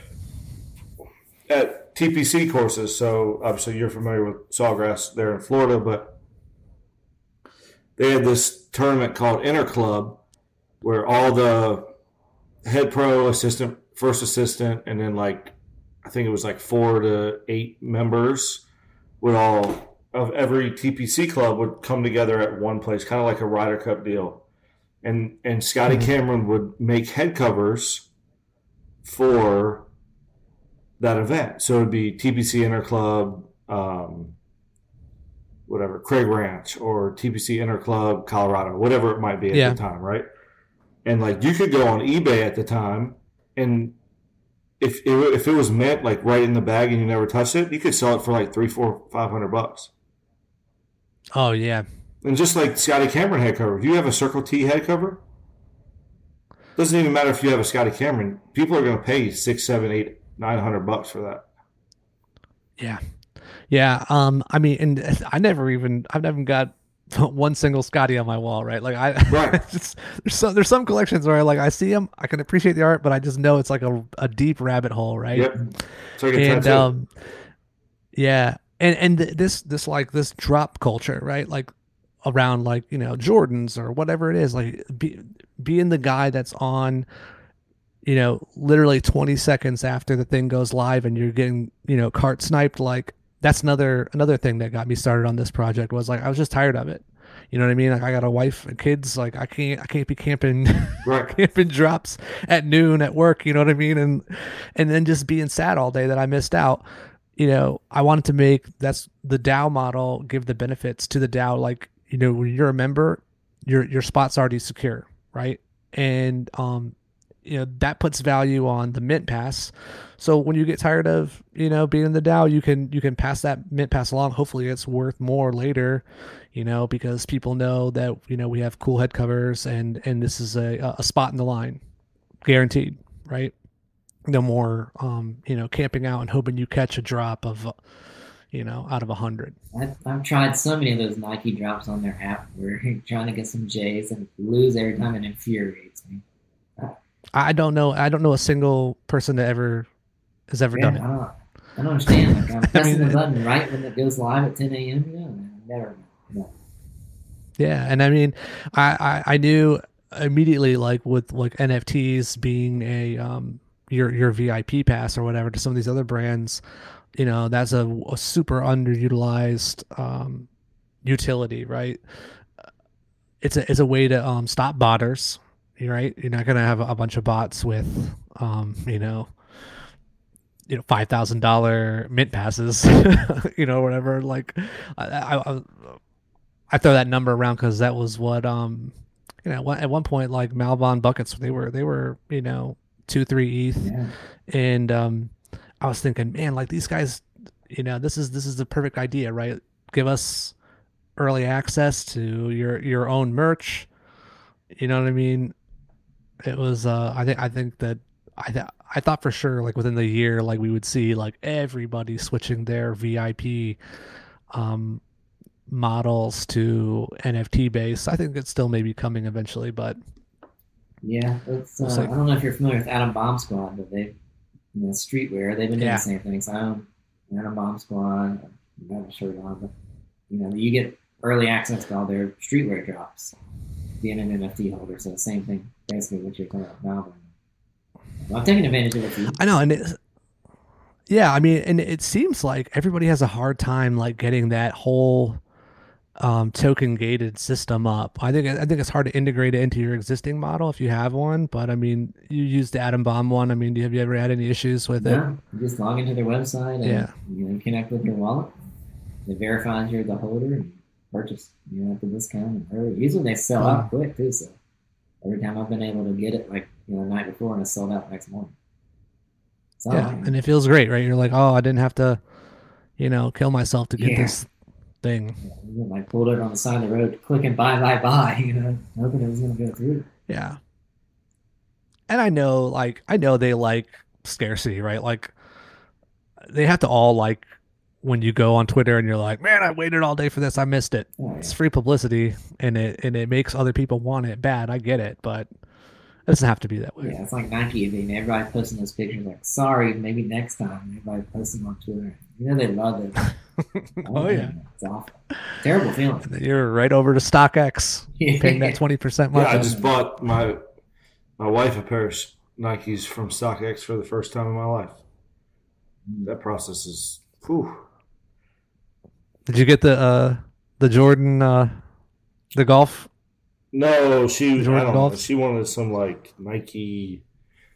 C: yeah. at T P C courses. So obviously you're familiar with Sawgrass there in Florida, but they had this tournament called Interclub where all the head pro, assistant, first assistant, and then like, I think it was like four to eight members would all, of every T P C club would come together at one place, kind of like a Ryder Cup deal. And and Scotty mm-hmm. Cameron would make head covers for that event. So it would be T P C Interclub, um, whatever, Craig Ranch, or T P C Interclub, Colorado, whatever it might be at yeah. the time, right? And like you could go on eBay at the time, and if it, if it was meant like right in the bag and you never touched it, you could sell it for like three, four, five hundred bucks.
B: Oh yeah.
C: And just like Scotty Cameron head cover, if you have a Circle T head cover, doesn't even matter if you have a Scotty Cameron. People are going to pay six, seven, eight, nine hundred bucks for that.
B: Yeah, yeah. Um, I mean, and I never even, I've never got one single Scotty on my wall, right? Like I,
C: right.
B: just, there's some, there's some collections where I like I see them, I can appreciate the art, but I just know it's like a, a deep rabbit hole, right?
C: Yep.
B: It's like a and tattoo. um, yeah, and and this this like this drop culture, right? Like. Around like, you know, Jordans or whatever it is, like be, being the guy that's on, you know, literally twenty seconds after the thing goes live and you're getting, you know, cart sniped. Like that's another, another thing that got me started on this project was like, I was just tired of it. You know what I mean? Like I got a wife and kids, like I can't, I can't be camping,
C: right.
B: camping drops at noon at work. You know what I mean? And, and then just being sad all day that I missed out. You know, I wanted to make, that's the DAO model, give the benefits to the DAO. Like, you know, when you're a member, your your spot's already secure, right? And um, you know, that puts value on the Mint Pass. So when you get tired of, you know, being in the DAO, you can you can pass that Mint Pass along. Hopefully it's worth more later, you know, because people know that, you know, we have cool head covers and and this is a a spot in the line, guaranteed, right? No more um, you know, camping out and hoping you catch a drop of uh, you know, out of a hundred.
D: I've, I've tried so many of those Nike drops on their app where you're trying to get some J's and lose every time, and it infuriates me.
B: I don't know. I don't know a single person that ever has ever
D: yeah,
B: done it.
D: I don't, I don't understand. Like, I'm pressing I mean, the button right when it goes live at ten a.m. You know, never. No.
B: Yeah, and I mean, I, I I knew immediately, like with like N F Ts being a um your your V I P pass or whatever to some of these other brands, you know, that's a, a super underutilized um utility, right? It's a it's a way to um stop botters, right? You're not gonna have a bunch of bots with um you know. you know, five thousand dollar mint passes, you know, whatever. Like, I, I, I throw that number around because that was what, um, you know, at one point, like Malbon buckets, they were, they were, you know, two, three E T H. Yeah. And, um, I was thinking, man, like these guys, you know, this is, this is the perfect idea, right? Give us early access to your, your own merch. You know what I mean? It was, uh, I think, I think that, I th- I thought for sure, like within the year, like we would see like everybody switching their V I P um, models to N F T base. I think it's still maybe coming eventually, but
D: yeah, it's, uh, like, I don't know if you're familiar with Atom Bomb Squad, but they, you know, streetwear, they've been doing yeah. the same thing. So I own Atom Bomb Squad. I have a shirt on, but you know, you get early access to all their streetwear drops, being an N F T holder. So the same thing, basically, what you're talking about now. Well, I'm taking advantage of it.
B: I know, and it, yeah, I mean, and it seems like everybody has a hard time like getting that whole um, token gated system up. I think I think it's hard to integrate it into your existing model if you have one. But I mean, you use the Atom Bomb one. I mean, have you ever had any issues with
D: no,
B: it?
D: You just log into their website and yeah. you know, connect with your wallet. It verifies you're the holder and purchase. You know, at the discount and early. Usually they sell out quick too. So every time I've been able to get it, like. You know, the night before and it's sold out the next morning. So,
B: yeah, and it feels great, right? You're like, oh, I didn't have to, you know, kill myself to get yeah. this thing.
D: Yeah, like pulled it on the side of the road, clicking buy, buy, buy, you know, hoping it was going to go through.
B: Yeah. And I know, like, I know they like scarcity, right? Like, they have to all like when you go on Twitter and you're like, man, I waited all day for this, I missed it. Oh, yeah. It's free publicity, and it and it makes other people want it bad. I get it, but. It doesn't have to be that way.
D: Yeah, it's like Nike. I mean, everybody posting those pictures like, sorry, maybe next time. Everybody posting on Twitter. You know they love it.
B: oh, oh, yeah. Man.
D: It's awful. Terrible feeling.
B: And then you're right over to StockX, yeah. paying that twenty percent margin.
C: Yeah, I just bought my my wife a pair of Nikes from StockX for the first time in my life. That process is, whew.
B: Did you get the uh, the Jordan, uh, the golf?
C: No, she I don't know. She wanted some like Nike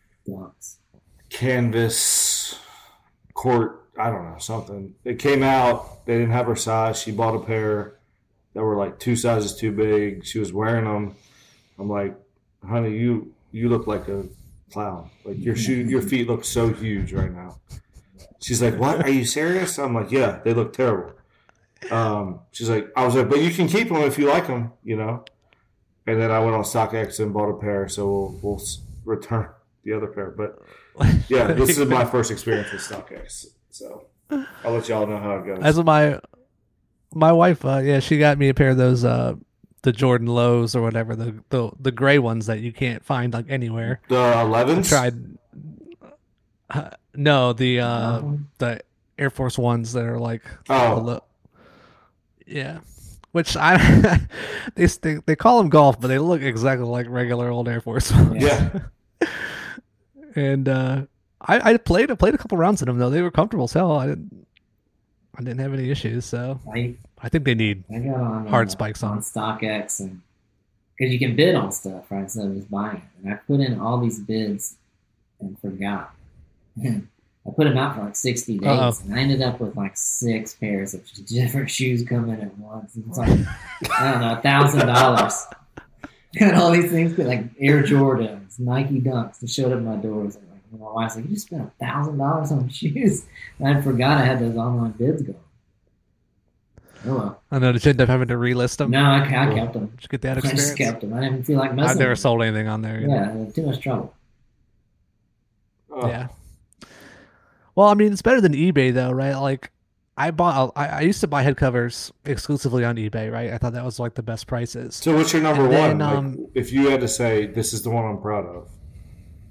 C: canvas court. I don't know, something. It came out. They didn't have her size. She bought a pair that were like two sizes too big. She was wearing them. I'm like, honey, you you look like a clown. Like your shoe, your feet look so huge right now. She's like, what? Are you serious? I'm like, yeah, they look terrible. Um, she's like, I was like, but you can keep them if you like them, you know. And then I went on StockX and bought a pair, so we'll we'll return the other pair. But yeah, this is my first experience with StockX, so I'll let y'all know how it goes.
B: As my my wife, uh, yeah, she got me a pair of those uh, the Jordan Lows or whatever, the, the the gray ones that you can't find like anywhere.
C: The elevens?
B: I tried. Uh, no, the uh, the Air Force Ones that are like
C: oh
B: low. Yeah. Which I they, they they call them golf, but they look exactly like regular old Air Force Ones.
C: Yeah.
B: and uh, I I played I played a couple rounds in them though. They were comfortable as hell. I didn't I didn't have any issues. So I I think they need
D: I got on,
B: hard
D: uh,
B: spikes on,
D: on StockX, and because you can bid on stuff right instead of just buying it. And I put in all these bids and forgot. I put them out for like sixty days, Uh-oh. and I ended up with like six pairs of different shoes coming at once. And it's like, I don't know, a thousand dollars. Got all these things, like Air Jordans, Nike Dunks, that showed up at my doors. And like, my wife's like, you just spent a thousand dollars on shoes. And I forgot I had those online bids going. Oh well.
B: I know. Did you end up having to relist them?
D: No, I, I kept them.
B: Did you get that experience?
D: I just kept them. I didn't feel like messing
B: I've never
D: them.
B: sold anything on there.
D: Yeah, too much trouble.
B: Oh. Yeah. Well, I mean, it's better than eBay, though, right? Like, I bought, I, I used to buy head covers exclusively on eBay, right? I thought that was like the best prices.
C: So, what's your number and one? Then, um, like, if you had to say, this is the one I'm proud of.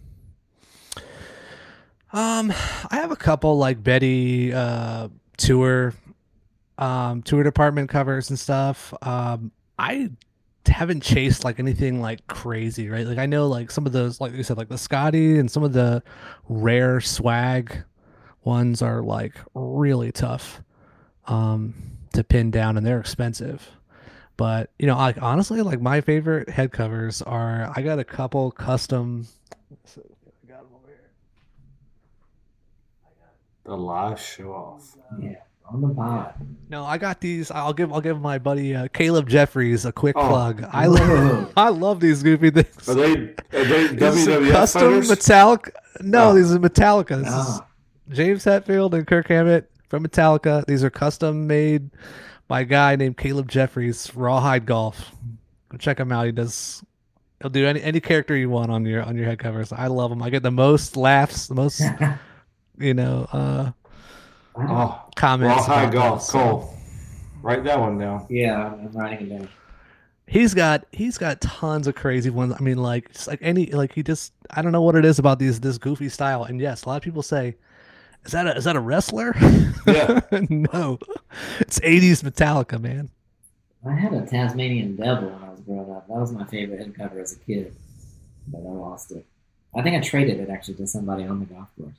B: Um, I have a couple like Betty uh, tour, um, tour department covers and stuff. Um, I haven't chased like anything like crazy, right? Like I know like some of those, like you said, like the Scotty and some of the rare swag ones are like really tough um, to pin down, and they're expensive. But you know, like honestly, like my favorite head covers are. I got a couple custom. I got them over here.
C: The live show off.
D: Yeah, on the pod.
B: No, I got these. I'll give. I'll give my buddy uh, Caleb Jeffries a quick
C: Oh.
B: plug. I love. I love these goofy things.
C: Are they are they
B: These are
C: W W F
B: custom
C: fighters?
B: Metallica. No,
C: Oh.
B: these are Metallica. This is
D: Ah,
B: James Hetfield and Kirk Hammett from Metallica. These are custom made by a guy named Caleb Jeffries, Rawhide Golf. Go check him out. He does. He'll do any any character you want on your on your head covers. I love him. I get the most laughs, the most you know uh,
C: Oh,
B: comments.
C: Rawhide
B: about
C: Golf.
B: those.
C: Cole, write that one down.
D: yeah, I'm writing it down.
B: He's got he's got tons of crazy ones. I mean, like just like any like he just I don't know what it is about these this goofy style. And yes, a lot of people say, "Is that a is that a wrestler?"
C: Yeah.
B: No, it's eighties Metallica, man.
D: I had a Tasmanian Devil when I was growing up. That was my favorite head cover as a kid, but I lost it. I think I traded it actually to somebody on the golf course.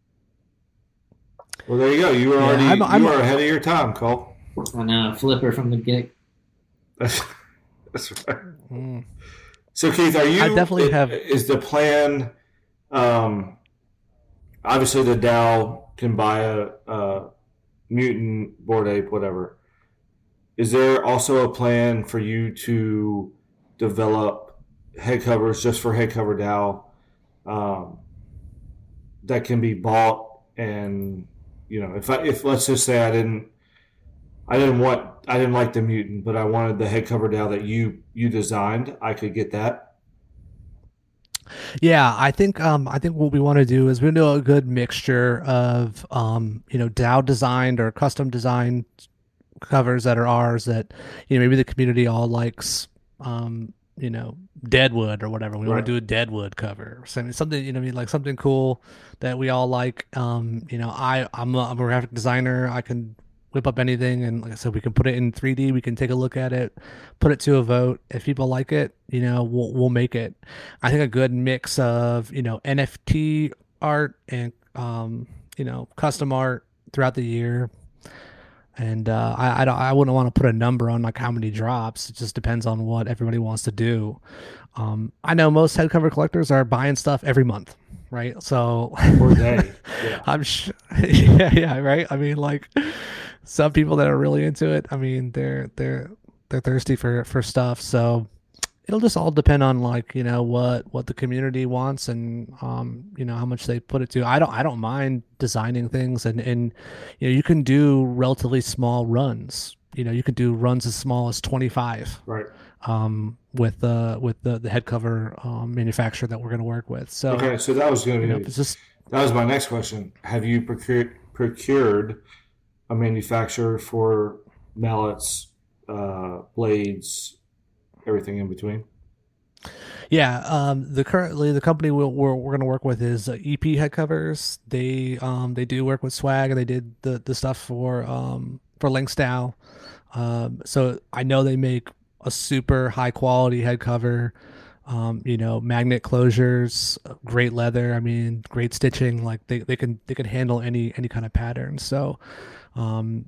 C: Well, there you go. You were
B: Yeah,
C: already
B: I'm- I'm-
C: you are ahead of your time, Cole.
D: I know, flipper from the gig.
C: That's, that's right.
B: Mm.
C: So Keith, are you?
B: I definitely
C: i-
B: have-
C: Is the plan? Um, obviously, the Dow can buy a, a mutant, Bored Ape, whatever. Is there also a plan for you to develop head covers just for head cover Dow um, that can be bought? And you know, if I if let's just say I didn't, I didn't want, I didn't like the mutant, but I wanted the head cover Dow that you you designed, I could get that.
B: Yeah, I think um I think what we want to do is we do a good mixture of um you know Dow designed or custom designed covers that are ours that you know maybe the community all likes um you know Deadwood or whatever. We
C: Right.
B: want to do a Deadwood cover, so, something you know what I mean like something cool that we all like. Um you know I I'm a, I'm a graphic designer. I can whip up anything, and like I said, we can put it in three D. We can take a look at it, put it to a vote. If people like it, you know, we'll we'll make it. I think a good mix of you know N F T art and um you know custom art throughout the year. And uh, I I, don't, I wouldn't want to put a number on like how many drops. It just depends on what everybody wants to do. Um, I know most head cover collectors are buying stuff every month, right? So
C: Or they. Yeah.
B: I'm sh- yeah, yeah, right. I mean, like some people that are really into it. I mean, they're they're they're thirsty for for stuff. So it'll just all depend on like you know what what the community wants and um you know how much they put it to. I don't I don't mind designing things and and you know you can do relatively small runs. You know you can do runs as small as twenty-five.
C: Right.
B: Um, with the with the the head cover um, manufacturer that we're going to work with. So
C: Okay, so that was going to
B: you know,
C: be
B: it's just
C: that was my next question. Have you procured procured a manufacturer for mallets, uh, blades, everything in between?
B: yeah. Um, the currently the company we'll, we're we're going to work with is uh, E P head covers. They um they do work with Swag and they did the the stuff for um for Linkstyle. Um, so I know they make a super high quality head cover. Um, you know, magnet closures, great leather. I mean, great stitching. Like they, they can they can handle any any kind of pattern. So, um,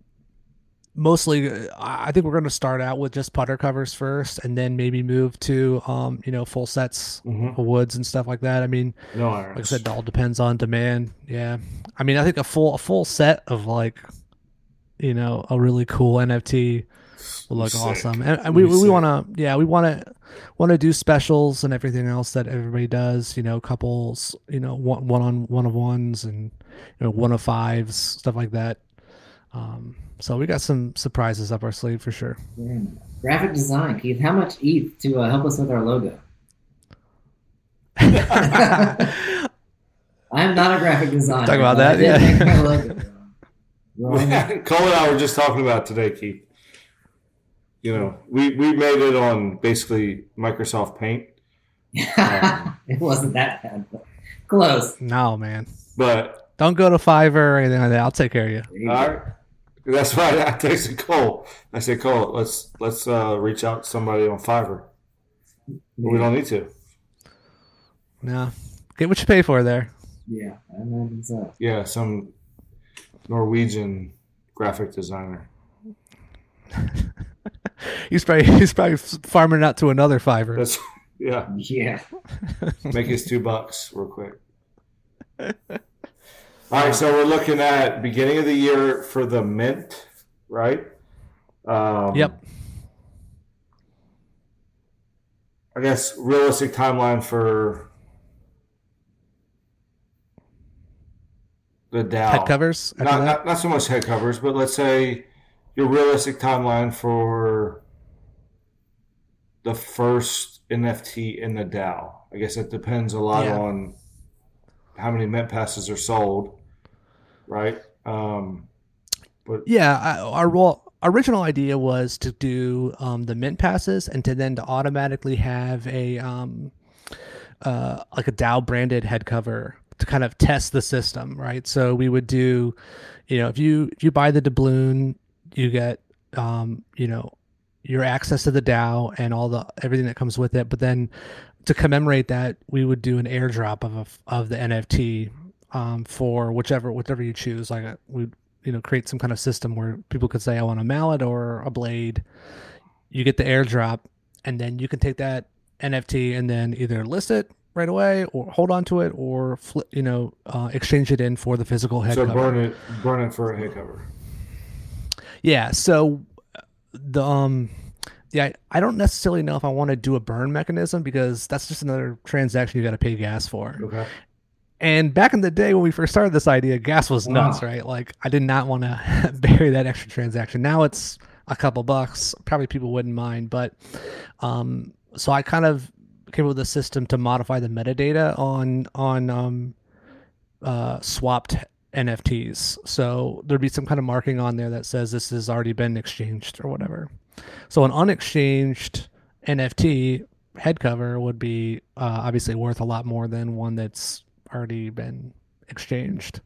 B: mostly, I I think we're going to start out with just putter covers first, and then maybe move to um, you know, full sets
C: Mhm.
B: of woods and stuff like that. I mean,
C: No
B: like I
C: irons.
B: said, it all depends on demand. Yeah, I mean, I think a full a full set of like, you know, a really cool N F T will look
C: Sick.
B: awesome, and, and we
C: Really
B: we
C: sick.
B: want to yeah we want to want to do specials and everything else that everybody does. You know, couples, you know, one one on one of ones and you know one of fives, stuff like that. Um, so we got some surprises up our sleeve for sure.
D: Yeah. Graphic design, Keith. How much E T H to uh, help us with our logo? I am not a graphic designer.
B: Talk about
D: but I
B: that,
D: did
B: yeah.
D: make my logo. Well,
C: Cole and I were just talking about today, Keith. You know, we, we made it on basically Microsoft Paint.
D: it wasn't that bad. But Close.
B: No, man.
C: But
B: don't go to Fiverr or anything like that. I'll take care of you.
C: All right. That's why I texted Cole. I said, Cole, let's let's uh, reach out to somebody on Fiverr. But we don't need to.
B: No. Get what you pay for there.
D: Yeah, I imagine so.
C: Yeah, some Norwegian graphic designer.
B: he's probably he's probably farming out to another Fiverr.
C: That's yeah.
D: Yeah.
C: Make his two bucks real quick. All right, so we're looking at beginning of the year for the mint, right? Um,
B: yep.
C: I guess realistic timeline for the DAO.
B: Head covers?
C: Not, not not so much head covers, but let's say your realistic timeline for the first N F T in the DAO. I guess it depends a lot yeah. on how many mint passes are sold, right? Um, but
B: yeah, I, our well, original idea was to do um, the mint passes and to then to automatically have a um, uh, like a DAO branded head cover to kind of test the system, right? So we would do, you know, if you if you buy the doubloon, you get, um, you know, your access to the DAO and all the everything that comes with it. But then to commemorate that, we would do an airdrop of a, of the N F T um, for whichever whichever you choose. Like a, we, you know, create some kind of system where people could say, I want a mallet or a blade. You get the airdrop, and then you can take that N F T and then either list it right away or hold on to it or flip, you know, uh, exchange it in for the physical head
C: so
B: cover.
C: burn it, burn it for a head cover.
B: Yeah. So the, um, yeah, I don't necessarily know if I want to do a burn mechanism because that's just another transaction you got to pay gas for.
C: Okay.
B: And back in the day when we first started this idea, gas was
D: wow.
B: nuts, right? Like I did not want to bury that extra transaction. Now it's a couple bucks. Probably people wouldn't mind, but, um, so I kind of came up with a system to modify the metadata on on um, uh, swapped N F Ts. So there'd be some kind of marking on there that says this has already been exchanged or whatever. So an unexchanged N F T head cover would be uh, obviously worth a lot more than one that's already been exchanged.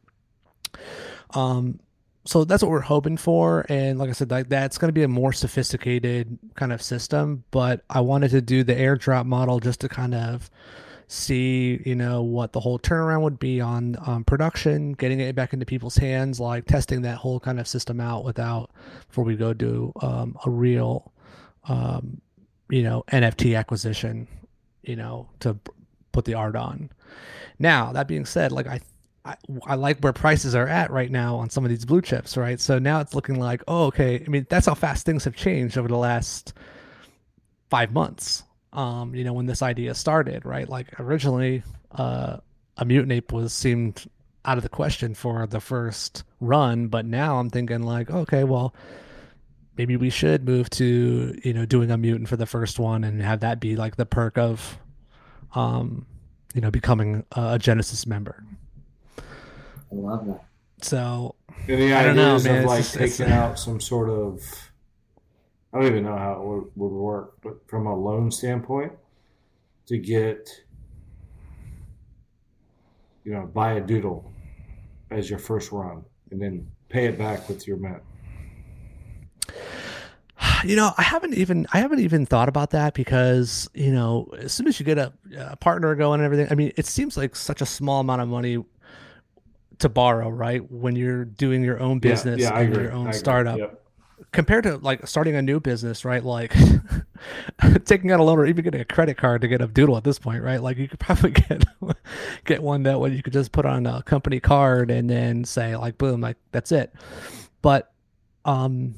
B: Um, so that's what we're hoping for. And like I said, like that's going to be a more sophisticated kind of system, but I wanted to do the airdrop model just to kind of see, you know, what the whole turnaround would be on um, production, getting it back into people's hands, like testing that whole kind of system out without, before we go do um, a real, um, you know, N F T acquisition, you know, to p- put the art on. Now, that being said, like I I, I like where prices are at right now on some of these blue chips, right? So now it's looking like, oh, okay. I mean, that's how fast things have changed over the last five months. Um, you know, when this idea started, right? Like originally, uh, a mutant ape was seemed out of the question for the first run, but now I'm thinking like, okay, well, maybe we should move to, you know, doing a mutant for the first one and have that be like the perk of, um, you know, becoming a Genesis member.
D: I love that.
B: So
C: any
B: I don't know,
C: ideas
B: man.
C: of like
B: It's just-
C: taking out some sort of, I don't even know how it would, would work, but from a loan standpoint, to get, you know, buy a doodle as your first run and then pay it back with your mint.
B: You know, I haven't even I haven't even thought about that because, you know, as soon as you get a, a partner going and everything, I mean, it seems like such a small amount of money to borrow, right? When you're doing your own business
C: yeah, yeah, I
B: and
C: agree.
B: your own
C: I agree.
B: startup.
C: Yep.
B: Compared to like starting a new business, right? Like taking out a loan or even getting a credit card to get a doodle at this point, right? Like you could probably get get one that way you could just put on a company card and then say like, boom, like that's it. But um,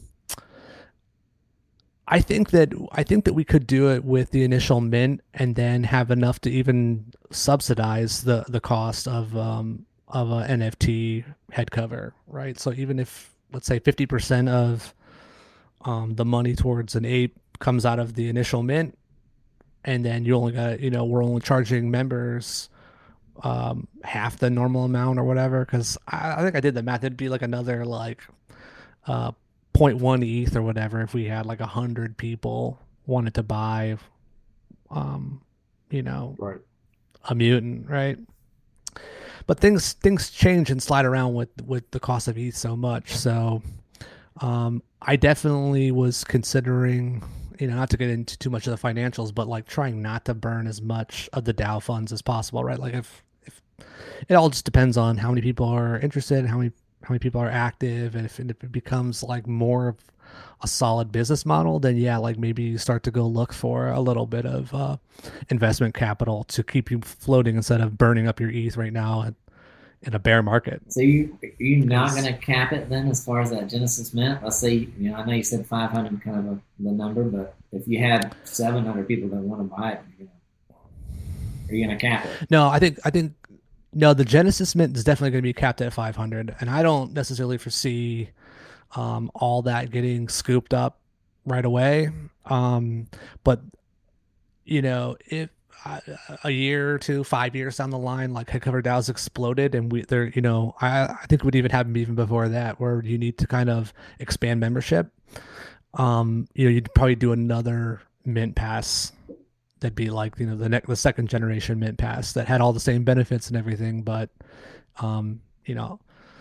B: I think that I think that we could do it with the initial mint and then have enough to even subsidize the the cost of um of a N F T head cover, right? So even if let's say fifty percent of um, the money towards an ape comes out of the initial mint, and then you only got, you know, we're only charging members um, half the normal amount or whatever. Because I, I think I did the math; it'd be like another like uh, zero point one E T H or whatever if we had like a hundred people wanted to buy, um, you know,
C: Right.
B: a mutant, right? but things things change and slide around with with the cost of E T H so much. So um, I definitely was considering, you know, not to get into too much of the financials, but like trying not to burn as much of the DAO funds as possible, right? Like if if it all just depends on how many people are interested and how many how many people are active, and if, and if it becomes like more of a solid business model, then yeah, like maybe you start to go look for a little bit of uh, investment capital to keep you floating instead of burning up your E T H right now in, in a bear market.
D: So you you're not going to cap it then as far as that Genesis Mint? Let's say, you know, I know you said five hundred kind of a, the number, but if you had seven hundred people that want to buy it, you know, are you going to cap it?
B: No, I think I think no. The Genesis Mint is definitely going to be capped at five hundred, and I don't necessarily foresee Um, all that getting scooped up right away. Um, but, you know, if uh, a year or two, five years down the line, like Headcover DAO's exploded, and we there, you know, I, I think it would even happen even before that, where you need to kind of expand membership. Um, you know, you'd probably do another mint pass that'd be like, you know, the next, the second generation mint pass that had all the same benefits and everything, but, um, you know,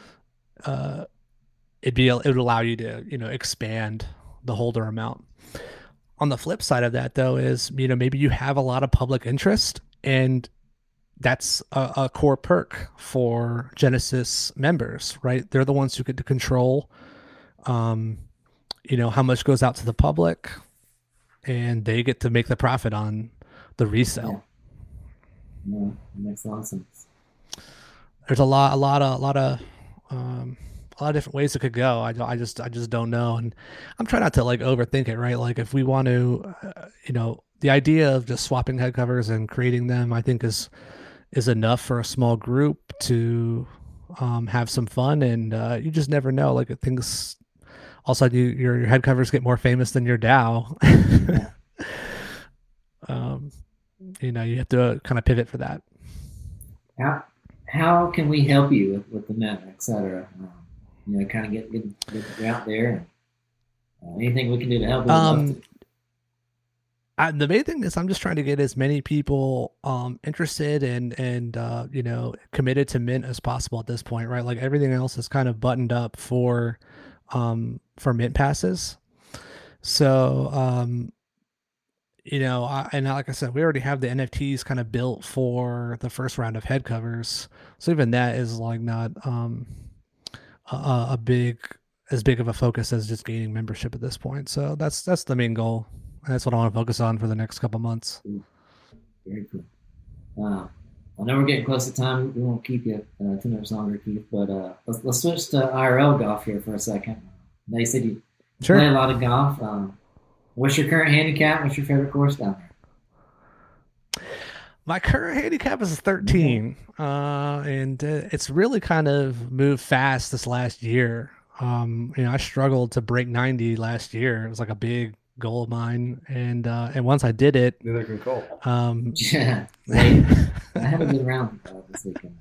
B: uh, It'd be, it would allow you to, you know, expand the holder amount. On the flip side of that, though, is, you know, maybe you have a lot of public interest, and that's a, a core perk for Genesis members, right? They're the ones who get to control, um, you know, how much goes out to the public, and they get to make the profit on the resale.
D: Yeah, yeah, that makes a lot of sense.
B: There's a lot, a lot of, a lot of, um, a lot of different ways it could go. I, I just I just don't know, and I'm trying not to like overthink it, right? Like if we want to, uh, you know, the idea of just swapping head covers and creating them, I think is is enough for a small group to um, have some fun, and uh, you just never know. Like things, all of a sudden you, your your head covers get more famous than your DAO. Yeah. um, you know, you have to kind of pivot for that.
D: How how can we help you with, with the mint, et cetera? Um, You know, kind of get, get, get you out there. Uh, anything we can do to help?
B: Um, I, the main thing is I'm just trying to get as many people um, interested and and uh, you know, committed to Mint as possible at this point, right? Like everything else is kind of buttoned up for um, for Mint passes. So um, you know, I, and like I said, we already have the N F Ts kind of built for the first round of head covers. So even that is like not um, a, a big as big of a focus as just gaining membership at this point. So that's that's the main goal. That's what I want to focus on for the next couple months.
D: Very cool. Uh, I know we're getting close to time. We won't keep you uh, too much longer, Keith. But uh, let's let's switch to I R L golf here for a second. Now you said you
B: sure.
D: play a lot of golf. Um, what's your current handicap? What's your favorite course down there?
B: My current handicap is thirteen, uh, and uh, it's really kind of moved fast this last year. Um, you know, I struggled to break ninety last year. It was like a big goal of mine, and uh, and once I did it,
C: neither can call.
B: Um,
D: yeah, I had a good round uh, this weekend.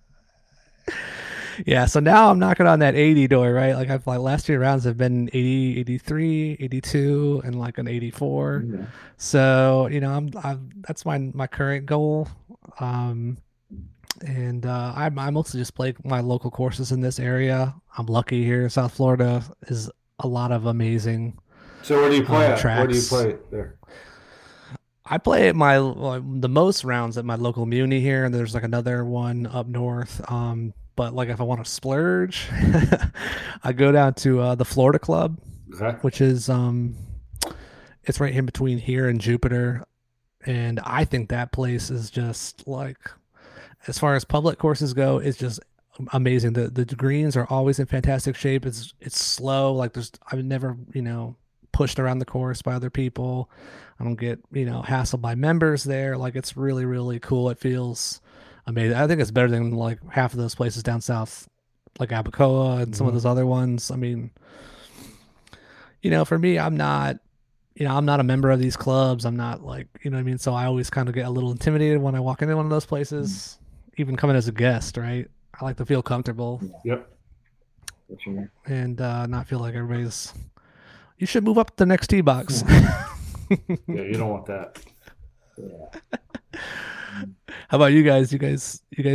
B: Yeah, so now I'm knocking on that eighty door, right? Like I've like last year rounds have been eighty, eighty-three, eighty-two, and like an eighty-four. Yeah. So, you know, I'm, I'm that's my my current goal. Um, and uh, I I mostly just play my local courses in this area. I'm lucky here. South Florida is a lot of amazing.
C: So where do you play
B: um,
C: at?
B: Tracks.
C: Where do you play there?
B: I play at my the most rounds at my local muni here, and there's like another one up north. Um, but like if I want to splurge, I go down to uh, the Florida Club, okay. which is um, it's right in between here and Jupiter, and I think that place is just like, as far as public courses go, it's just amazing. The the greens are always in fantastic shape. It's it's slow. Like there's I've never you know. pushed around the course by other people. I don't get, you know, hassled by members there. Like it's really, really cool. It feels amazing. I think it's better than like half of those places down south, like Abacoa and mm-hmm. some of those other ones. I mean, you know, for me, I'm not, you know, I'm not a member of these clubs. I'm not like, you know what I mean? So I always kind of get a little intimidated when I walk into one of those places, mm-hmm. even coming as a guest, right? I like to feel comfortable.
C: Yep.
B: And uh, not feel like everybody's, you should move up to the next tee box.
C: Yeah, you don't want that.
D: Yeah.
B: How about you guys? You guys, you guys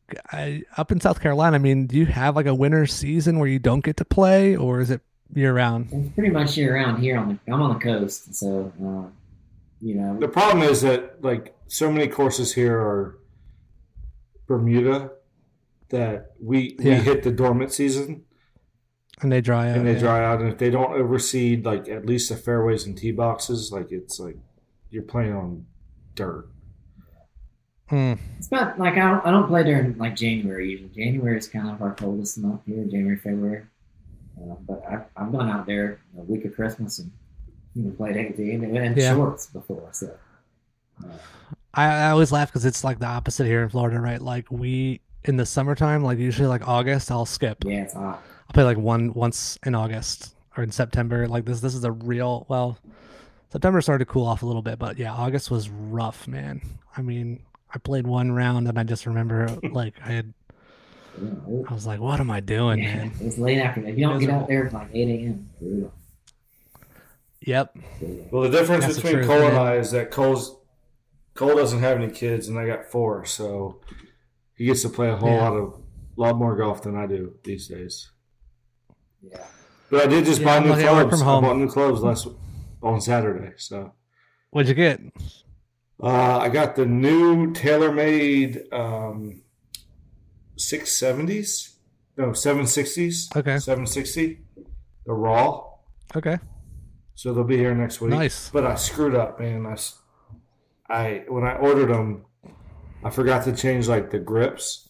B: I, up in South Carolina, I mean, do you have like a winter season where you don't get to play, or is it year round?
D: It's pretty much year round here on the. I'm on the coast, so uh, you know.
C: The problem is that like so many courses here are Bermuda that we
B: Yeah.
C: we hit the dormant season
B: And they dry out.
C: and they
B: yeah.
C: dry out, and if they don't overseed like at least the fairways and tee boxes, like it's like you're playing on dirt.
B: Hmm.
D: It's about like I don't, I don't play during like January usually. January is kind of our coldest month here, January, February. Uh, but I, I've gone out there the week of Christmas and you know played eighteen and in
B: Yeah.
D: shorts before. So uh,
B: I, I always laugh because it's like the opposite here in Florida, right? Like we in the summertime, like usually like August, I'll skip.
D: yeah, it's hot.
B: I'll play like one once in August or in September. Like this, this is a real well. September started to cool off a little bit, but yeah, August was rough, man. I mean, I played one round and I just remember like I had.
D: You know,
B: I was like, what am I doing,
D: it, yeah,
B: man?
D: it's late afternoon. If you don't get
B: Miserable.
D: out there at like eight a.m. brutal.
B: Yep.
D: Brutal.
C: Well, the difference
B: That's the
C: between
B: truth,
C: Cole and
B: man.
C: I is that Cole's Cole doesn't have any kids, and I got four, so he gets to play a whole
B: Yeah.
C: lot of lot more golf than I do these days.
D: Yeah.
C: But I did just
B: Yeah,
C: buy
B: I'm
C: new
B: lucky I work
C: clubs.
B: from
C: I
B: home.
C: bought new clubs last on Saturday, so
B: What'd you get?
C: uh, I got the new TaylorMade um, six seventies, no seven sixties,
B: Okay.
C: seven sixty, the raw.
B: Okay.
C: So they'll be here next week.
B: Nice.
C: But I screwed up, man. I, s- I when I ordered them, I forgot to change like the grips,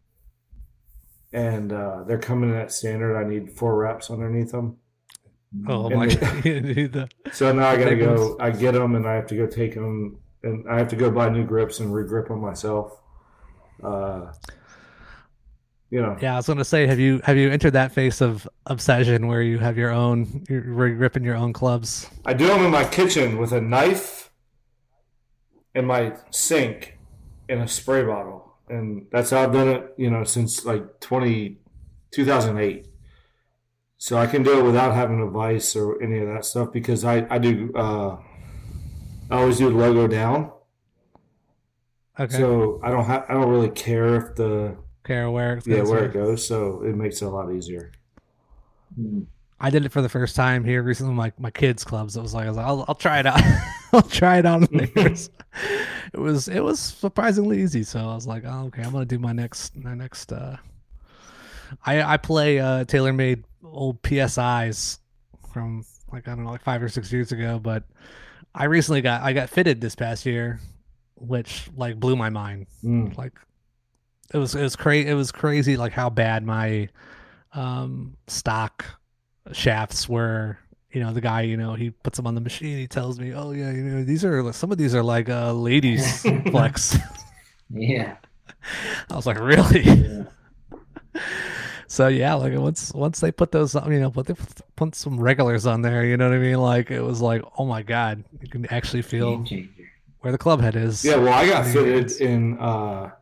C: and uh, they're coming in at standard. I need four wraps underneath them.
B: Oh
C: And
B: my
C: they-
B: god. You need the-
C: So now I got to
B: Big
C: go. I get them, and I have to go take them, and I have to go buy new grips and regrip them myself. Uh, you know,
B: Yeah, I was gonna say, have you have you entered that phase of obsession where you have your own, you're gripping your own clubs?
C: I do them in my kitchen with a knife and my sink and a spray bottle, and that's how I've done it. You know, since like twenty, two thousand eight. So I can do it without having a vise or any of that stuff because I I do. Uh, I always do logo down,
B: Okay.
C: so I don't have. I don't really care if the
B: Care where it's
C: yeah
B: goes,
C: where it goes. So it makes it a lot easier.
D: Hmm.
B: I did it for the first time here recently. My my kids' clubs. It was like I was like, I'll, I'll try it out. I'll try it out on theirs. It was it was surprisingly easy. So I was like, oh, okay, I'm gonna do my next my next. uh I I play uh TaylorMade old P S Is from like I don't know like five or six years ago, but I recently got I got fitted this past year, which like blew my mind.
C: Mm.
B: Like it was it was crazy it was crazy like how bad my um stock shafts were. You know, the guy, you know, he puts them on the machine, he tells me, oh yeah, you know, these are some of these are like uh ladies flex.
D: Yeah.
B: I was like, really?
D: Yeah.
B: So yeah, like once once they put those on, you know, put they put some regulars on there, you know what I mean? Like it was like, oh my god, you can actually feel
D: Game changer.
B: where the club head is.
C: Yeah, well, I got
B: I mean,
C: fitted
B: it's-
C: in uh,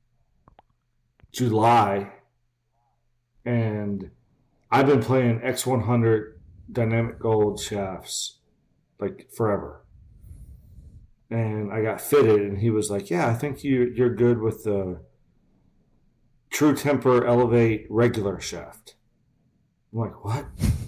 C: July, and I've been playing X one hundred dynamic gold shafts like forever. And I got fitted, and he was like, "Yeah, I think you you're good with the True Temper Elevate regular shaft." I'm like, "What?"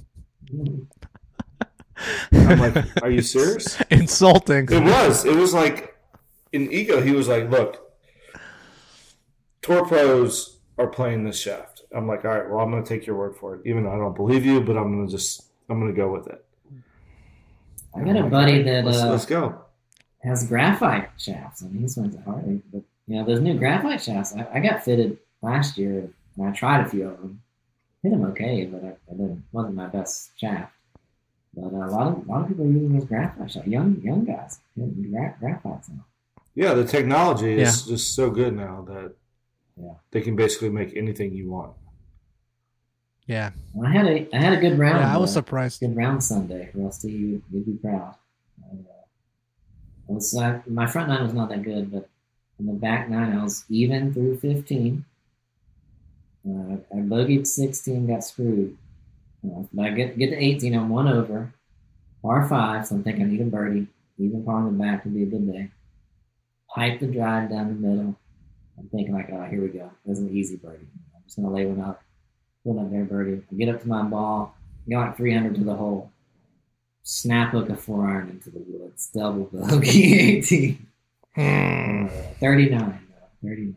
C: I'm like, "Are you serious?"
B: Insulting.
C: It was. It was like in ego. He was like, "Look, Tour pros are playing this shaft." I'm like, "All right, well, I'm going to take your word for it, even though I don't believe you, but I'm going to just, I'm going to go with it."
D: I got a buddy that
C: Let's,
D: uh,
C: let's go.
D: has graphite shafts. I mean, he's went to Harley, but you know, those new graphite shafts. I, I got fitted last year, and I tried a few of them. Hit them okay, but I, I didn't. Wasn't my best shaft. But uh, a lot of a lot of people are using those graphite shafts. Young young guys hitting gra- graphites now.
C: Yeah, the technology is just so good now that
D: Yeah.
C: they can basically make anything you want.
B: Yeah.
D: And I had a I had a good round.
B: Yeah, I was
D: uh,
B: surprised.
D: good round Sunday. Rusty, you, you'd be proud. And, uh, I was, uh, my front nine was not that good, but in the back nine, I was even through fifteen. Uh, I bogeyed sixteen, got screwed. Uh, but I get get to eighteen, I'm one over, par five, so I'm thinking I need a birdie. Even par in the back would be a good day. Pipe the drive down the middle, I'm thinking like, oh, here we go. This is an easy birdie. I'm just gonna lay one up, put up there birdie. I get up to my ball, go like three hundred to the hole, snap hook a four iron into the woods, double bogey, eighteen, uh, thirty-nine, though, thirty-nine.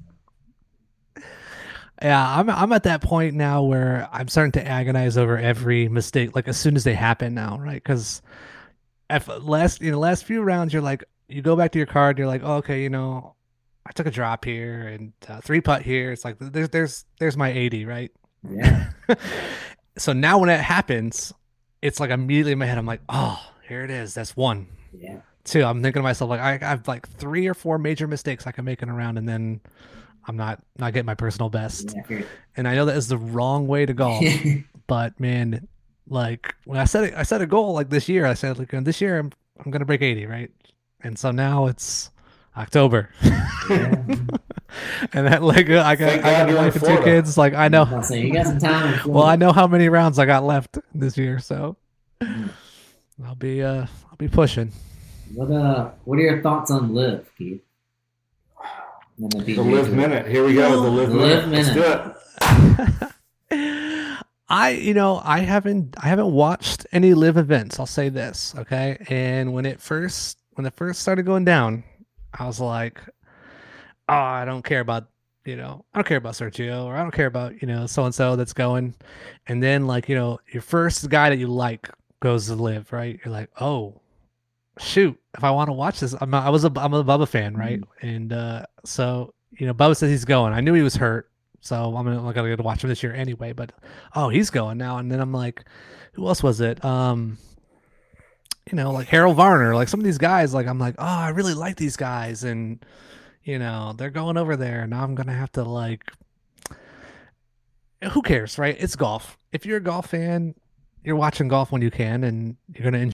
B: Yeah, I'm I'm at that point now where I'm starting to agonize over every mistake, like as soon as they happen now, right? Because if last in the last few rounds, you're like, you go back to your card, you're like, oh, okay, you know, I took a drop here and uh, three putt here. It's like there's there's there's my eighty, right?
D: Yeah.
B: So now when it happens, it's like immediately in my head, I'm like, oh, here it is. That's one.
D: Yeah.
B: Two. I'm thinking to myself like I, I have like three or four major mistakes I can make in a round, and then I'm not not getting my personal best. Yeah, and I know that is the wrong way to golf, but man, like when I set it, I set a goal like this year. I said like this year I'm I'm gonna break eighty, right? And so now it's October, yeah. And that like I got Thank I got a wife and two kids. Like I know,
D: saying, you got some time.
B: Well, I know how many rounds I got left this year, so mm. I'll be uh I'll be pushing.
D: What uh what are your thoughts on Live, Keith?
C: The Live Minute. Here we go. The Live, the Live Minute. Minute. Let's
B: do it. I, you know, I haven't, I haven't watched any Live events. I'll say this, okay. And when it first, when it first started going down, I was like, oh, I don't care about, you know, I don't care about Sergio, or I don't care about, you know, so and so that's going. And then, like, you know, your first guy that you like goes to Live, right? You're like, oh, shoot, if I want to watch this, I'm a, I was a I'm a Bubba fan, right? Mm-hmm. And uh, so you know, Bubba says he's going. I knew he was hurt, so I'm not gonna get to watch him this year anyway. But oh, he's going now. And then I'm like, who else was it? Um, you know, like Harold Varner, like some of these guys. Like I'm like, oh, I really like these guys, and you know, they're going over there. Now I'm gonna have to like, who cares, right? It's golf. If you're a golf fan, you're watching golf when you can, and you're gonna enjoy